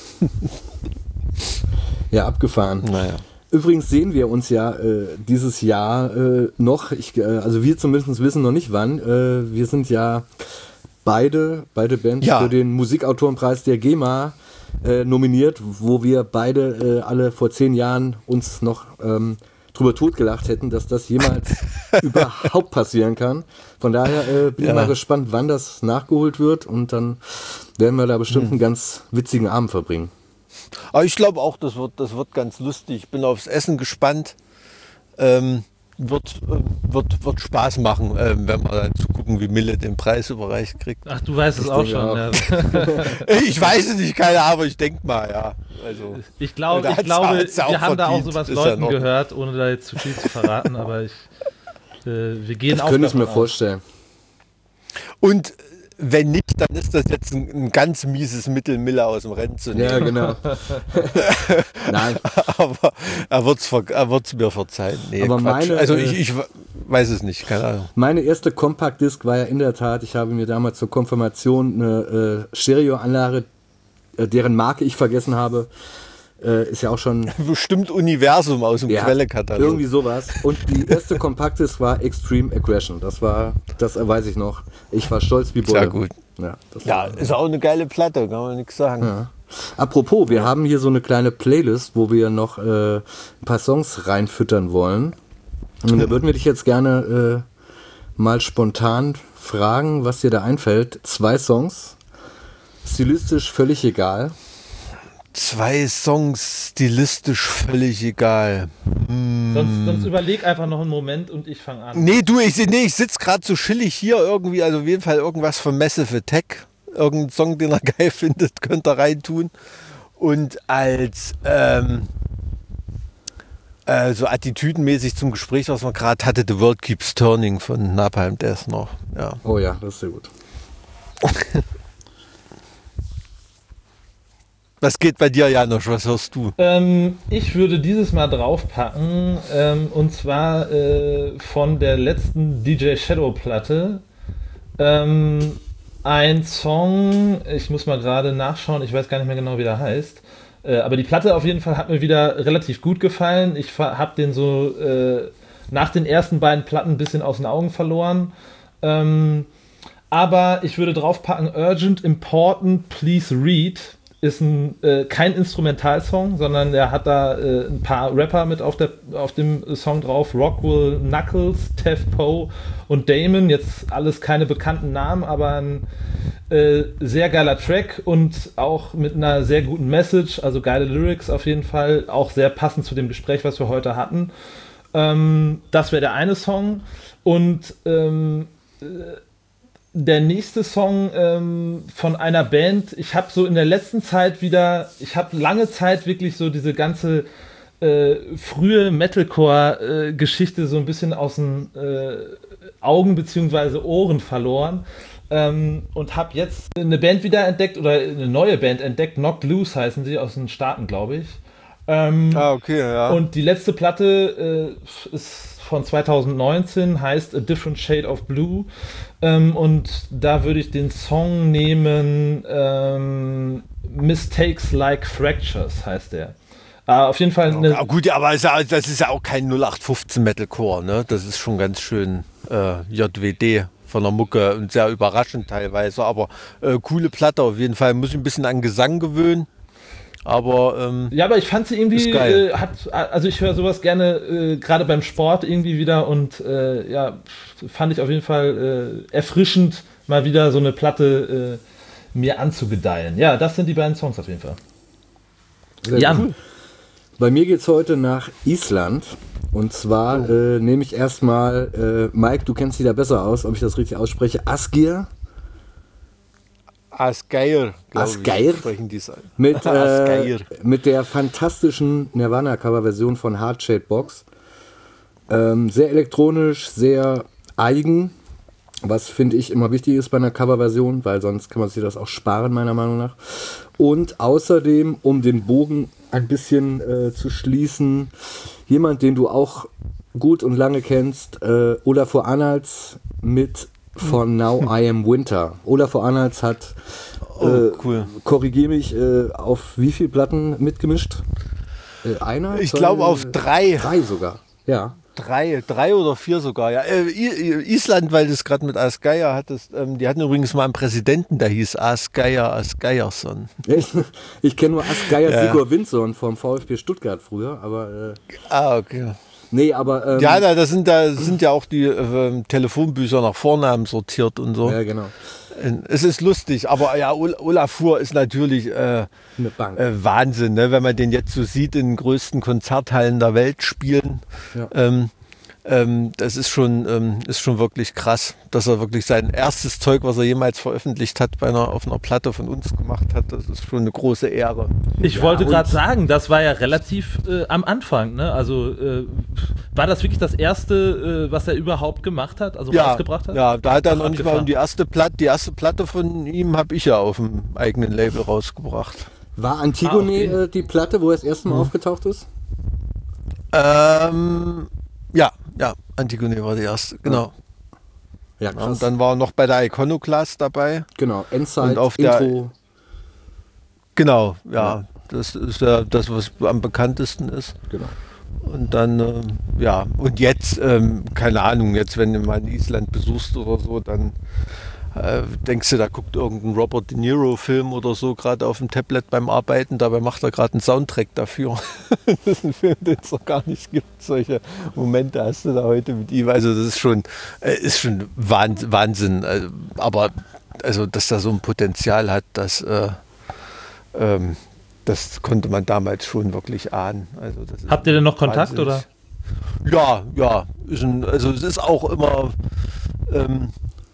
ja, abgefahren. naja. Übrigens sehen wir uns ja äh, dieses Jahr äh, noch, ich, äh, also wir zumindest wissen noch nicht wann, äh, wir sind ja beide, beide Bands Ja. für den Musikautorenpreis der GEMA äh, nominiert, wo wir beide äh, alle vor zehn Jahren uns noch ähm, drüber totgelacht hätten, dass das jemals überhaupt passieren kann. Von daher äh, bin Ja. ich mal gespannt, wann das nachgeholt wird und dann werden wir da bestimmt Hm. einen ganz witzigen Abend verbringen. Aber ich glaube auch, das wird, das wird ganz lustig. Ich bin aufs Essen gespannt. Ähm, wird, äh, wird, wird Spaß machen, ähm, wenn wir dann zugucken, wie Mille den Preis überreicht kriegt. Ach, du weißt es auch denke schon. auch. Ja. Ich weiß es nicht, keine Ahnung, aber ich denke mal, ja. Also, Ich, glaub, Da ich hat's- glaube, hat's ja auch wir haben da auch verdient. sowas Ist ja in Leuten Ordnung. gehört, ohne da jetzt zu viel zu verraten, aber ich, äh, wir gehen Ich auch könnte es davon mir aus. vorstellen. und wenn nicht, dann ist das jetzt ein, ein ganz mieses Mittel, Mille aus dem Rennen zu nehmen. Ja, genau. Nein, Aber er wird es er wird's mir verzeihen. Nee, Aber Quatsch. meine, also äh, ich, ich weiß es nicht, keine Ahnung. meine erste Compact-Disc war ja in der Tat, ich habe mir damals zur Konfirmation eine äh, Stereoanlage, äh, deren Marke ich vergessen habe, äh, ist ja auch schon Bestimmt Universum aus dem ja, Quellekatalog. irgendwie sowas. Und die erste Compact-Disc war Extreme Aggression. Das war, das weiß ich noch. Ich war stolz wie Bolle. Sehr gut. Ja, das Ja, war, ist auch eine geile Platte, kann man nichts sagen. ja. Apropos, wir haben hier so eine kleine Playlist, wo wir noch äh, ein paar Songs reinfüttern wollen. Und da würden wir dich jetzt gerne äh, mal spontan fragen, was dir da einfällt. Zwei Songs, stilistisch völlig egal. Zwei Songs, stilistisch völlig egal. Sonst, sonst überleg einfach noch einen Moment und ich fange an. Nee, du, ich, nee, ich sitze gerade so chillig hier irgendwie, also auf jeden Fall irgendwas von Massive Attack. Irgendein Song, den er geil findet, könnt ihr reintun. Und als ähm, äh, so attitüdenmäßig zum Gespräch, was man gerade hatte, The World Keeps Turning von Napalm Death noch. Ja. Oh ja, das ist sehr gut. Was geht bei dir, Janosch? Was hörst du? Ähm, ich würde dieses Mal draufpacken, ähm, und zwar äh, von der letzten D J Shadow Platte. Ähm, ein Song, ich muss mal gerade nachschauen, ich weiß gar nicht mehr genau, wie der heißt. Äh, aber die Platte auf jeden Fall hat mir wieder relativ gut gefallen. Ich habe den so äh, nach den ersten beiden Platten ein bisschen aus den Augen verloren. Ähm, aber ich würde draufpacken, Urgent, Important, Please Read. Ist ein, äh, kein Instrumentalsong, sondern er hat da äh, ein paar Rapper mit auf, der, auf dem Song drauf. Rockwell, Knuckles, Tef Poe und Damon. Jetzt alles keine bekannten Namen, aber ein äh, sehr geiler Track und auch mit einer sehr guten Message, also geile Lyrics auf jeden Fall. Auch sehr passend zu dem Gespräch, was wir heute hatten. Ähm, das wäre der eine Song. Und ähm, äh, der nächste Song ähm, von einer Band, ich habe so in der letzten Zeit wieder, ich habe lange Zeit wirklich so diese ganze äh, frühe Metalcore-Geschichte äh, so ein bisschen aus den äh, Augen bzw. Ohren verloren. Ähm, und habe jetzt eine Band wieder entdeckt oder eine neue Band entdeckt. Knocked Loose heißen sie, aus den Staaten, glaube ich. Ähm, ah, okay, ja. Und die letzte Platte äh, ist von zwanzig neunzehn, heißt A Different Shade of Blue. Ähm, und da würde ich den Song nehmen, ähm, Mistakes Like Fractures heißt der. Äh, auf jeden Fall eine. Ja, gut, aber ist ja, das ist ja auch kein null acht fünfzehn Metalcore, ne? Das ist schon ganz schön äh, J W D von der Mucke und sehr überraschend teilweise. Aber äh, coole Platte auf jeden Fall. Muss ich ein bisschen an Gesang gewöhnen. Aber ähm, ja, aber ich fand sie irgendwie, äh, hat, also ich höre sowas gerne, äh, gerade beim Sport irgendwie wieder und äh, ja, fand ich auf jeden Fall äh, erfrischend, mal wieder so eine Platte äh, mir anzugedeihen. Ja, das sind die beiden Songs auf jeden Fall. Sehr Jan. Cool. Bei mir geht's heute nach Island und zwar oh. äh, nehme ich erstmal, äh, Mike, du kennst dich da besser aus, ob ich das richtig ausspreche, Asgir. Asgeir, Asgeir mit, äh, mit der fantastischen Nirvana-Cover-Version von Heart-Shaped Box. Ähm, sehr elektronisch, sehr eigen, was finde ich immer wichtig ist bei einer Cover-Version, weil sonst kann man sich das auch sparen, meiner Meinung nach. Und außerdem, um den Bogen ein bisschen äh, zu schließen, jemand, den du auch gut und lange kennst, äh, Olafur Arnalds mit von Now I Am Winter. Olafur Arnalds hat, äh, oh, cool. korrigiere mich, äh, auf wie viele Platten mitgemischt? Äh, einer? Ich glaube auf drei. Drei sogar, ja. Drei, drei oder vier sogar, ja. Äh, Island, weil du es gerade mit Asgeir hattest, ähm, die hatten übrigens mal einen Präsidenten, der hieß Asgeir Asgeirsson. Ich, ich kenne nur Asgeir ja. Sigurd Windsson vom VfB Stuttgart früher, aber... Äh, ah, okay. Nee, aber... Ähm, ja, da, da, sind, da sind ja auch die äh, Telefonbücher nach Vornamen sortiert und so. Ja, genau. Es ist lustig, aber ja, Olafur ist natürlich äh, äh, Wahnsinn, ne? Wenn man den jetzt so sieht, in den größten Konzerthallen der Welt spielen. Ja. Ähm, ähm, das ist schon, ähm, ist schon wirklich krass, dass er wirklich sein erstes Zeug, was er jemals veröffentlicht hat, bei einer, auf einer Platte von uns gemacht hat. Das ist schon eine große Ehre. Ich ja, wollte gerade sagen, das war ja relativ äh, am Anfang, ne? Also äh, war das wirklich das erste, äh, was er überhaupt gemacht hat, also ja, rausgebracht hat? Ja, da hat er noch nicht mal um die erste Platte, die erste Platte von ihm habe ich ja auf dem eigenen Label rausgebracht. War Antigone ah, okay. äh, die Platte, wo er das erste Mal hm. aufgetaucht ist? Ähm, ja, ja, Antigone war die erste, genau. Ja, krass. Und dann war er noch bei der Iconoclast dabei. Genau, Endzeit, und auf Intro. Der, genau, ja, ja, das ist ja das, was am bekanntesten ist. Genau. Und dann, ähm, ja, und jetzt, ähm, keine Ahnung, jetzt, wenn du mal in Island besuchst oder so, dann äh, denkst du, da guckt irgendein Robert De Niro-Film oder so gerade auf dem Tablet beim Arbeiten, dabei macht er gerade einen Soundtrack dafür. Das ist ein Film, den es noch gar nicht gibt. Solche Momente hast du da heute mit ihm. Also das ist schon, äh, ist schon Wahnsinn. Also, aber also, dass er so ein Potenzial hat, das, äh, ähm, das konnte man damals schon wirklich ahnen. Also, das ist Habt ihr denn noch Kontakt, oder? Ja, ja. Ist ein, also es ist auch immer... Ähm,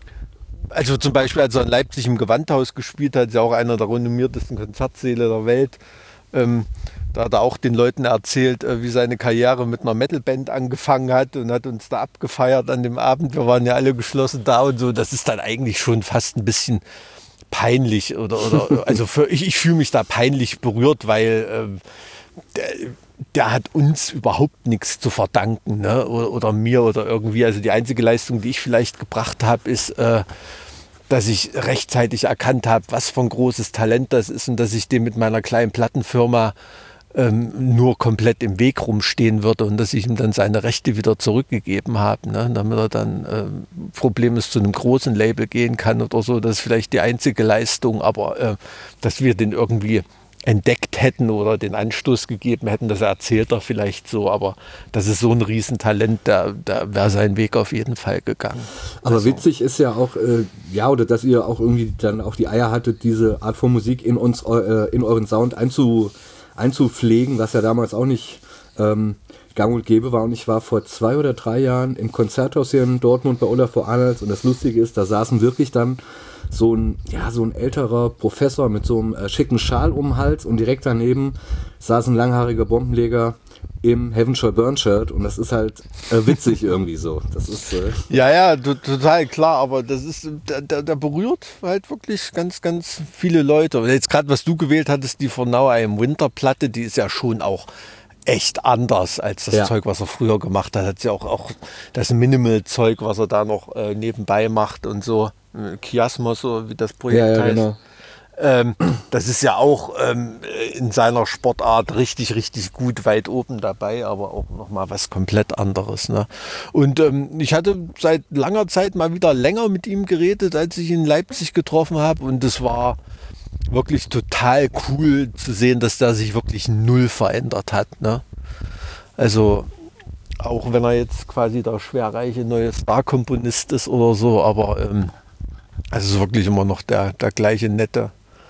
Also zum Beispiel, als er in Leipzig im Gewandhaus gespielt hat, ist ja auch einer der renommiertesten Konzertsäle der Welt. Ähm, da hat er auch den Leuten erzählt, äh, wie seine Karriere mit einer Metalband angefangen hat und hat uns da abgefeiert an dem Abend. Wir waren ja alle geschlossen da und so. Das ist dann eigentlich schon fast ein bisschen peinlich. Oder, oder also für, ich, ich fühle mich da peinlich berührt, weil ähm, der, der hat uns überhaupt nichts zu verdanken, ne? Oder, oder mir oder irgendwie. Also die einzige Leistung, die ich vielleicht gebracht habe, ist, äh, dass ich rechtzeitig erkannt habe, was für ein großes Talent das ist und dass ich dem mit meiner kleinen Plattenfirma ähm, nur komplett im Weg rumstehen würde und dass ich ihm dann seine Rechte wieder zurückgegeben habe, ne? Damit er dann äh, problemlos zu einem großen Label gehen kann oder so. Das ist vielleicht die einzige Leistung, aber äh, dass wir den irgendwie entdeckt hätten oder den Anstoß gegeben hätten, das erzählt er vielleicht so, aber das ist so ein Riesentalent, da, da wäre sein Weg auf jeden Fall gegangen. Aber also. Witzig ist ja auch, äh, ja, oder dass ihr auch irgendwie dann auch die Eier hattet, diese Art von Musik in uns, äh, in euren Sound einzu, einzupflegen, was ja damals auch nicht ähm, gang und gäbe war. Und ich war vor zwei oder drei Jahren im Konzerthaus hier in Dortmund bei Olafur Arnalds und das Lustige ist, da saßen wirklich dann so ein, ja, so ein älterer Professor mit so einem äh, schicken Schal um den Hals und direkt daneben saß ein langhaariger Bombenleger im Heaven Shall Burn Shirt und das ist halt äh, witzig irgendwie so. Das ist äh ja, ja, t- total klar, aber das ist, der, der, der berührt halt wirklich ganz, ganz viele Leute. Und jetzt gerade, was du gewählt hattest, die For Now I Am Winter Platte, die ist ja schon auch echt anders als das Ja. Zeug, was er früher gemacht hat. Hat ja auch, auch das Minimal-Zeug, was er da noch äh, nebenbei macht und so. Äh, Chiasmos, so wie das Projekt ja, ja, heißt. genau. Ähm, das ist ja auch ähm, in seiner Sportart richtig, richtig gut weit oben dabei, aber auch nochmal was komplett anderes. Ne? Und ähm, ich hatte seit langer Zeit mal wieder länger mit ihm geredet, als ich ihn in Leipzig getroffen habe. Und es war wirklich total cool zu sehen, dass der sich wirklich null verändert hat. Ne? Also auch wenn er jetzt quasi der schwerreiche neue Star-Komponist ist oder so, aber ähm, also es ist wirklich immer noch der, der gleiche nette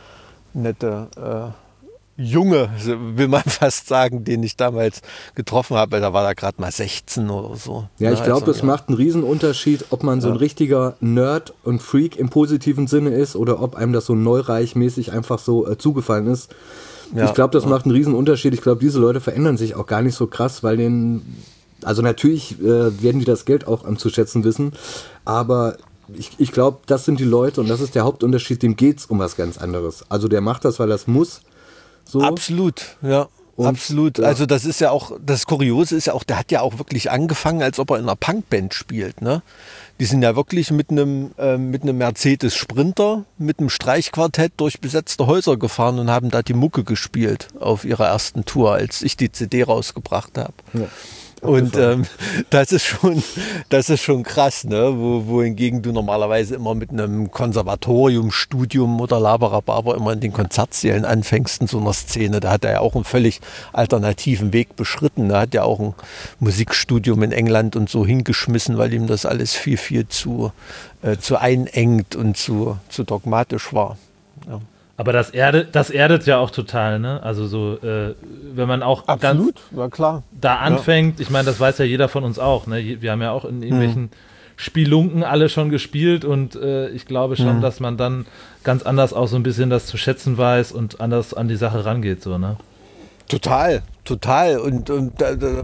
nette äh, Junge, will man fast sagen, den ich damals getroffen habe. Da war er gerade mal sechzehn oder so. Ja, ich glaube, also, das ja. macht einen Riesenunterschied, ob man so ein Ja. richtiger Nerd und Freak im positiven Sinne ist oder ob einem das so neureichmäßig einfach so äh, zugefallen ist. Ja. Ich glaube, das Ja. macht einen Riesenunterschied. Ich glaube, diese Leute verändern sich auch gar nicht so krass, weil denen, also natürlich äh, werden die das Geld auch am zu schätzen wissen, aber ich, ich glaube, das sind die Leute und das ist der Hauptunterschied, dem geht's um was ganz anderes. Also der macht das, weil er es muss. So. Absolut, ja. Und, Absolut. ja. Also das ist ja auch, das Kuriose ist ja auch, der hat ja auch wirklich angefangen, als ob er in einer Punkband spielt. Ne? Die sind ja wirklich mit einem, äh, mit einem Mercedes Sprinter, mit einem Streichquartett durch besetzte Häuser gefahren und haben da die Mucke gespielt auf ihrer ersten Tour, als ich die C D rausgebracht habe. Ja. Und ähm, das ist schon, das ist schon krass, ne? Wo, wohingegen du normalerweise immer mit einem Konservatoriumstudium oder Laberababer immer in den Konzertsälen anfängst in so einer Szene. Da hat er ja auch einen völlig alternativen Weg beschritten. Er hat ja auch ein Musikstudium in England und so hingeschmissen, weil ihm das alles viel, viel zu, äh, zu einengt und zu, zu dogmatisch war. Ja. Aber das erdet, das erdet ja auch total, ne? Also so, äh, wenn man auch Absolut, ganz ja klar. da anfängt, ich meine, das weiß ja jeder von uns auch, ne? Wir haben ja auch in irgendwelchen mhm. Spielunken alle schon gespielt und äh, ich glaube schon, mhm. dass man dann ganz anders auch so ein bisschen das zu schätzen weiß und anders an die Sache rangeht, so, ne? Total, total. Und, und da, da,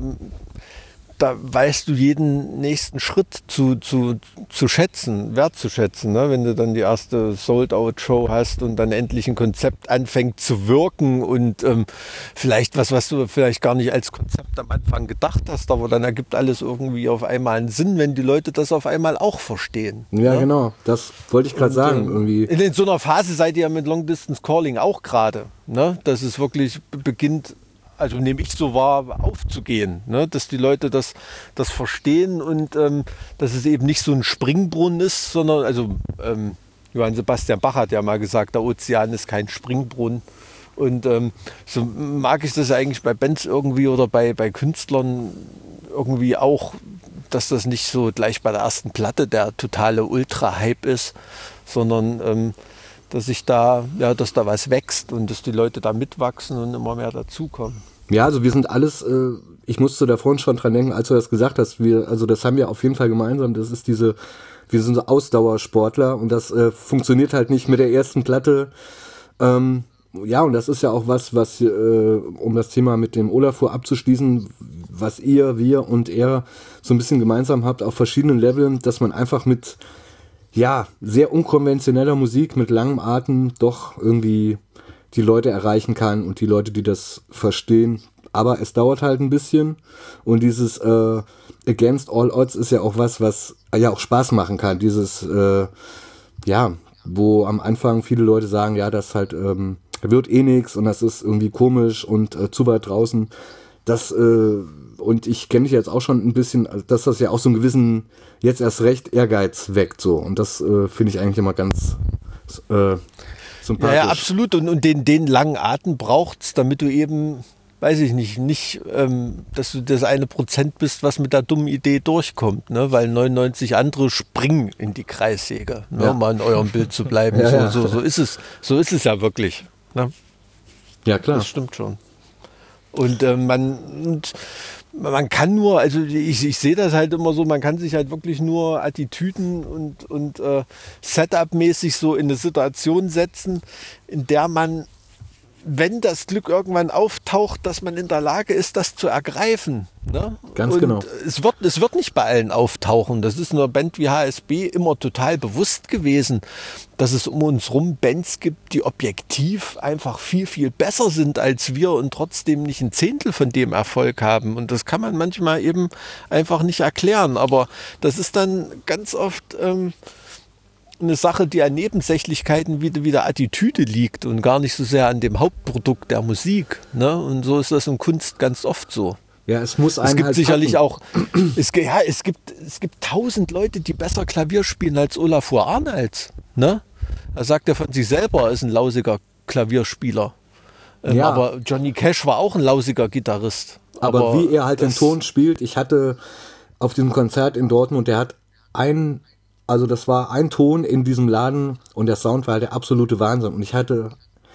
da weißt du jeden nächsten Schritt zu, zu, zu schätzen, wertzuschätzen, ne? Wenn du dann die erste Sold-Out-Show hast und dann endlich ein Konzept anfängt zu wirken und ähm, vielleicht was, was du vielleicht gar nicht als Konzept am Anfang gedacht hast, aber dann ergibt alles irgendwie auf einmal einen Sinn, wenn die Leute das auf einmal auch verstehen. Ja, ne? Genau, das wollte ich gerade sagen. ähm, irgendwie. In, in so einer Phase seid ihr ja mit Long Distance Calling auch gerade, ne? Dass es wirklich beginnt, also nehme ich so wahr, aufzugehen, ne? Dass die Leute das, das verstehen und ähm, dass es eben nicht so ein Springbrunnen ist, sondern, also ähm, Johann Sebastian Bach hat ja mal gesagt, der Ozean ist kein Springbrunnen. Und ähm, so mag ich das eigentlich bei Bands irgendwie oder bei, bei Künstlern irgendwie auch, dass das nicht so gleich bei der ersten Platte der totale Ultra-Hype ist, sondern ähm, dass sich da, ja, dass da was wächst und dass die Leute da mitwachsen und immer mehr dazukommen. Ja, also wir sind alles, äh, ich musste da vorhin schon dran denken, als du das gesagt hast, wir, also das haben wir auf jeden Fall gemeinsam, das ist diese, wir sind so Ausdauersportler und das äh, funktioniert halt nicht mit der ersten Platte. Ähm, ja, und das ist ja auch was, was, äh, um das Thema mit dem Olafur abzuschließen, was ihr, wir und er so ein bisschen gemeinsam habt auf verschiedenen Leveln, dass man einfach mit, ja, sehr unkonventioneller Musik, mit langem Atem doch irgendwie die Leute erreichen kann und die Leute, die das verstehen. Aber es dauert halt ein bisschen und dieses äh, Against All Odds ist ja auch was, was ja auch Spaß machen kann. Dieses, äh, ja, wo am Anfang viele Leute sagen, ja, das halt ähm, wird eh nix und das ist irgendwie komisch und äh, zu weit draußen. Das, äh, und ich kenne dich jetzt auch schon ein bisschen, dass das ja auch so einen gewissen, jetzt erst recht Ehrgeiz weckt so. Und das äh, finde ich eigentlich immer ganz äh, sympathisch. Ja, ja, absolut. Und, und den, den langen Atem braucht's, damit du eben, weiß ich nicht, nicht, ähm, dass du das eine Prozent bist, was mit der dummen Idee durchkommt, ne? Weil neunundneunzig andere springen in die Kreissäge, ne? Ja. Um mal in eurem Bild zu bleiben. Ja, so, ja. so, so ist es, so ist es ja wirklich. Ne? Ja, klar. Das stimmt schon. Und äh, man, und man kann nur, also ich, ich sehe das halt immer so, man kann sich halt wirklich nur Attitüden und, und äh, Setup-mäßig so in eine Situation setzen, in der man wenn das Glück irgendwann auftaucht, dass man in der Lage ist, das zu ergreifen. Ne? Ganz und genau. Es wird, es wird nicht bei allen auftauchen. Das ist einer Band wie H S B immer total bewusst gewesen, dass es um uns rum Bands gibt, die objektiv einfach viel, viel besser sind als wir und trotzdem nicht ein Zehntel von dem Erfolg haben. Und das kann man manchmal eben einfach nicht erklären. Aber das ist dann ganz oft ähm, eine Sache, die an Nebensächlichkeiten wieder, wieder Attitüde liegt und gar nicht so sehr an dem Hauptprodukt der Musik. Ne? Und so ist das in Kunst ganz oft so. Ja, es muss einen Es gibt halt sicherlich packen. auch, es, ja, es gibt, es gibt tausend Leute, die besser Klavier spielen als Olafur Arnalds. Ne? Er sagt ja von sich selber, er ist ein lausiger Klavierspieler. Ähm, Ja. Aber Johnny Cash war auch ein lausiger Gitarrist. Aber, wie er halt den das- Ton spielt, ich hatte auf diesem Konzert in Dortmund, der hat ein, also das war ein Ton in diesem Laden und der Sound war halt der absolute Wahnsinn. Und ich hatte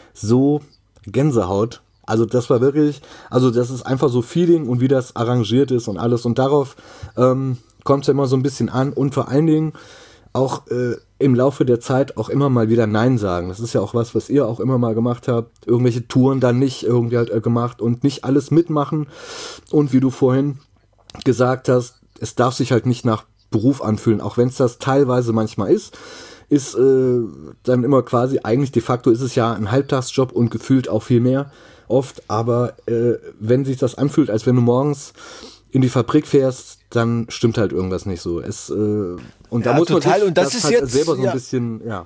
so Gänsehaut. Also das war wirklich, also das ist einfach so Feeling und wie das arrangiert ist und alles. Und darauf ähm, kommt es ja immer so ein bisschen an. Und vor allen Dingen auch äh, im Laufe der Zeit auch immer mal wieder Nein sagen. Das ist ja auch was, was ihr auch immer mal gemacht habt. Irgendwelche Touren dann nicht irgendwie halt äh, gemacht und nicht alles mitmachen. Und wie du vorhin gesagt hast, es darf sich halt nicht nach Beruf anfühlen, auch wenn es das teilweise manchmal ist, ist äh, dann immer quasi, eigentlich de facto ist es ja ein Halbtagsjob und gefühlt auch viel mehr oft, aber äh, wenn sich das anfühlt, als wenn du morgens in die Fabrik fährst, dann stimmt halt irgendwas nicht so. Es, äh, und da Ja, muss man total. sich Und das ist halt jetzt- selber so ein ja. bisschen, ja.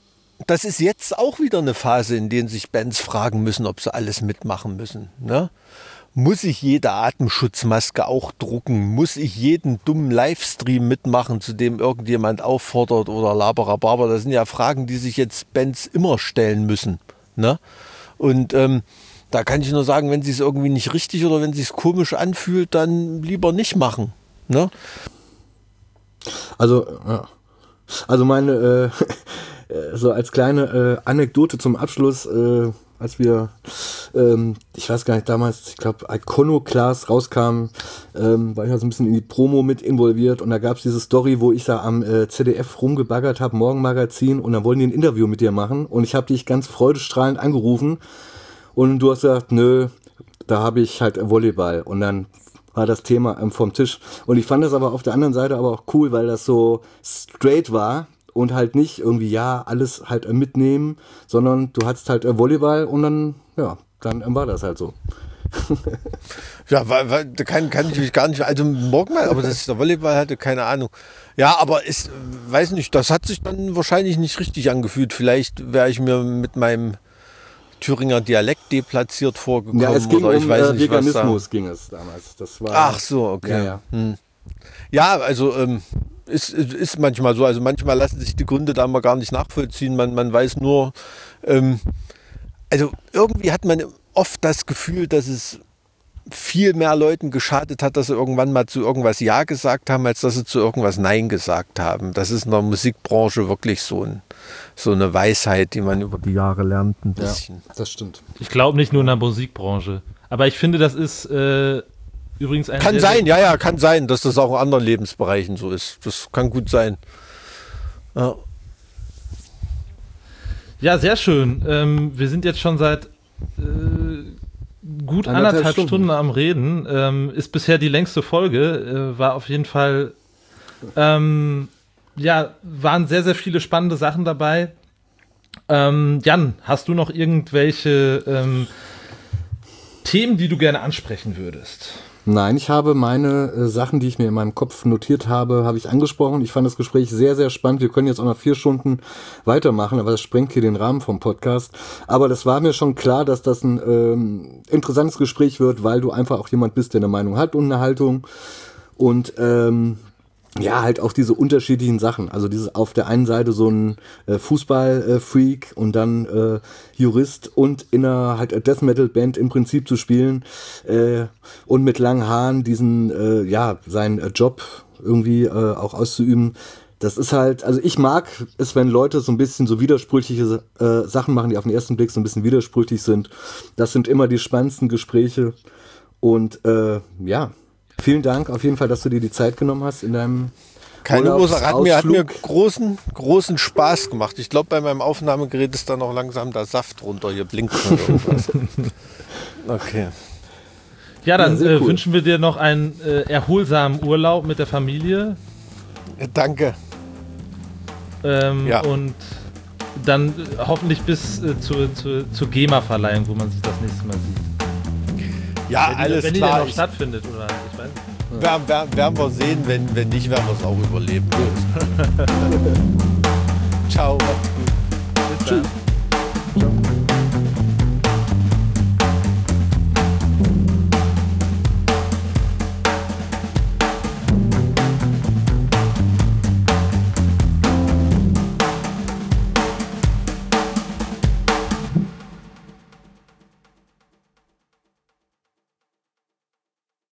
Das ist jetzt auch wieder eine Phase, in der sich Bands fragen müssen, ob sie alles mitmachen müssen. Ne? Muss ich jede Atemschutzmaske auch drucken? Muss ich jeden dummen Livestream mitmachen, zu dem irgendjemand auffordert oder laberababer? Das sind ja Fragen, die sich jetzt Bands immer stellen müssen. Ne? Und ähm, da kann ich nur sagen, wenn es sich irgendwie nicht richtig oder wenn es sich komisch anfühlt, dann lieber nicht machen. Ne? Also, ja. Also meine, äh, so als kleine äh, Anekdote zum Abschluss, äh, als wir, ähm, ich weiß gar nicht, damals, ich glaube, Iconoclast rauskam, ähm, war ich ja so ein bisschen in die Promo mit involviert und da gab es diese Story, wo ich da am äh, Z D F rumgebaggert habe, Morgenmagazin, und dann wollten die ein Interview mit dir machen und ich habe dich ganz freudestrahlend angerufen und du hast gesagt, nö, da habe ich halt Volleyball, und dann war das Thema ähm, vom Tisch. Und ich fand das aber auf der anderen Seite aber auch cool, weil das so straight war und halt nicht irgendwie, ja, alles halt äh, mitnehmen, sondern du hattest halt äh, Volleyball und dann, ja, dann ähm, war das halt so. Ja, weil, weil, da kann, kann ich mich gar nicht, also morgen mal, aber dass ich der Volleyball hatte, keine Ahnung. Ja, aber ist, weiß nicht, das hat sich dann wahrscheinlich nicht richtig angefühlt. Vielleicht wäre ich mir mit meinem Thüringer Dialekt deplatziert vorgekommen. Ja, es ging oder ich um weiß äh, nicht, was da. Veganismus ging es damals. Das war, Ach so, okay. Ja, ja. Hm. Ja, also ähm, ist, ist manchmal so. Also manchmal lassen sich die Gründe da mal gar nicht nachvollziehen. Man, man weiß nur, ähm, also irgendwie hat man oft das Gefühl, dass es viel mehr Leuten geschadet hat, dass sie irgendwann mal zu irgendwas Ja gesagt haben, als dass sie zu irgendwas Nein gesagt haben. Das ist in der Musikbranche wirklich so, ein, so eine Weisheit, die man über die Jahre lernt ein bisschen. Ja, das stimmt. Ich glaube nicht nur in der Musikbranche. Aber ich finde, das ist äh, übrigens ein. Kann sehr, sein, sehr, ja, ja, kann sein, dass das auch in anderen Lebensbereichen so ist. Das kann gut sein. Ja. Ja, sehr schön. Ähm, wir sind jetzt schon seit äh, gut Anderthalb anderthalb Stunden. Stunden am Reden. Ähm, ist bisher die längste Folge. Äh, war auf jeden Fall. Ähm, ja, waren sehr, sehr viele spannende Sachen dabei. Ähm, Jan, hast du noch irgendwelche ähm, Themen, die du gerne ansprechen würdest? Nein, ich habe meine äh, Sachen, die ich mir in meinem Kopf notiert habe, habe ich angesprochen. Ich fand das Gespräch sehr, sehr spannend. Wir können jetzt auch noch vier Stunden weitermachen, aber das sprengt hier den Rahmen vom Podcast. Aber das war mir schon klar, dass das ein ähm, interessantes Gespräch wird, weil du einfach auch jemand bist, der eine Meinung hat und eine Haltung. Und ähm, ja, halt auch diese unterschiedlichen Sachen. Also dieses auf der einen Seite so ein äh, Fußball-Freak und dann äh, Jurist und in einer halt Death Metal Band im Prinzip zu spielen äh, und mit langen Haaren diesen, äh, ja, seinen äh, Job irgendwie äh, auch auszuüben. Das ist halt, also ich mag es, wenn Leute so ein bisschen so widersprüchliche äh, Sachen machen, die auf den ersten Blick so ein bisschen widersprüchlich sind. Das sind immer die spannendsten Gespräche und äh, ja, vielen Dank auf jeden Fall, dass du dir die Zeit genommen hast in deinem Keine Ursache. Hat mir, hat mir großen, großen Spaß gemacht. Ich glaube, bei meinem Aufnahmegerät ist da noch langsam der Saft runter. Hier blinkt schon irgendwas. Okay. Ja, dann Ja, äh, cool. wünschen wir dir noch einen äh, erholsamen Urlaub mit der Familie. Danke. Ähm, Ja. Und dann äh, hoffentlich bis äh, zur, zur, zur GEMA-Verleihung, wo man sich das nächste Mal sieht. Ja, Wenn die, alles wenn die klar. denn noch Ich- stattfindet, oder? Ich weiß nicht. Werden, werden, werden wir sehen, wenn, wenn nicht, werden wir es auch überleben. Ciao. Bis dann.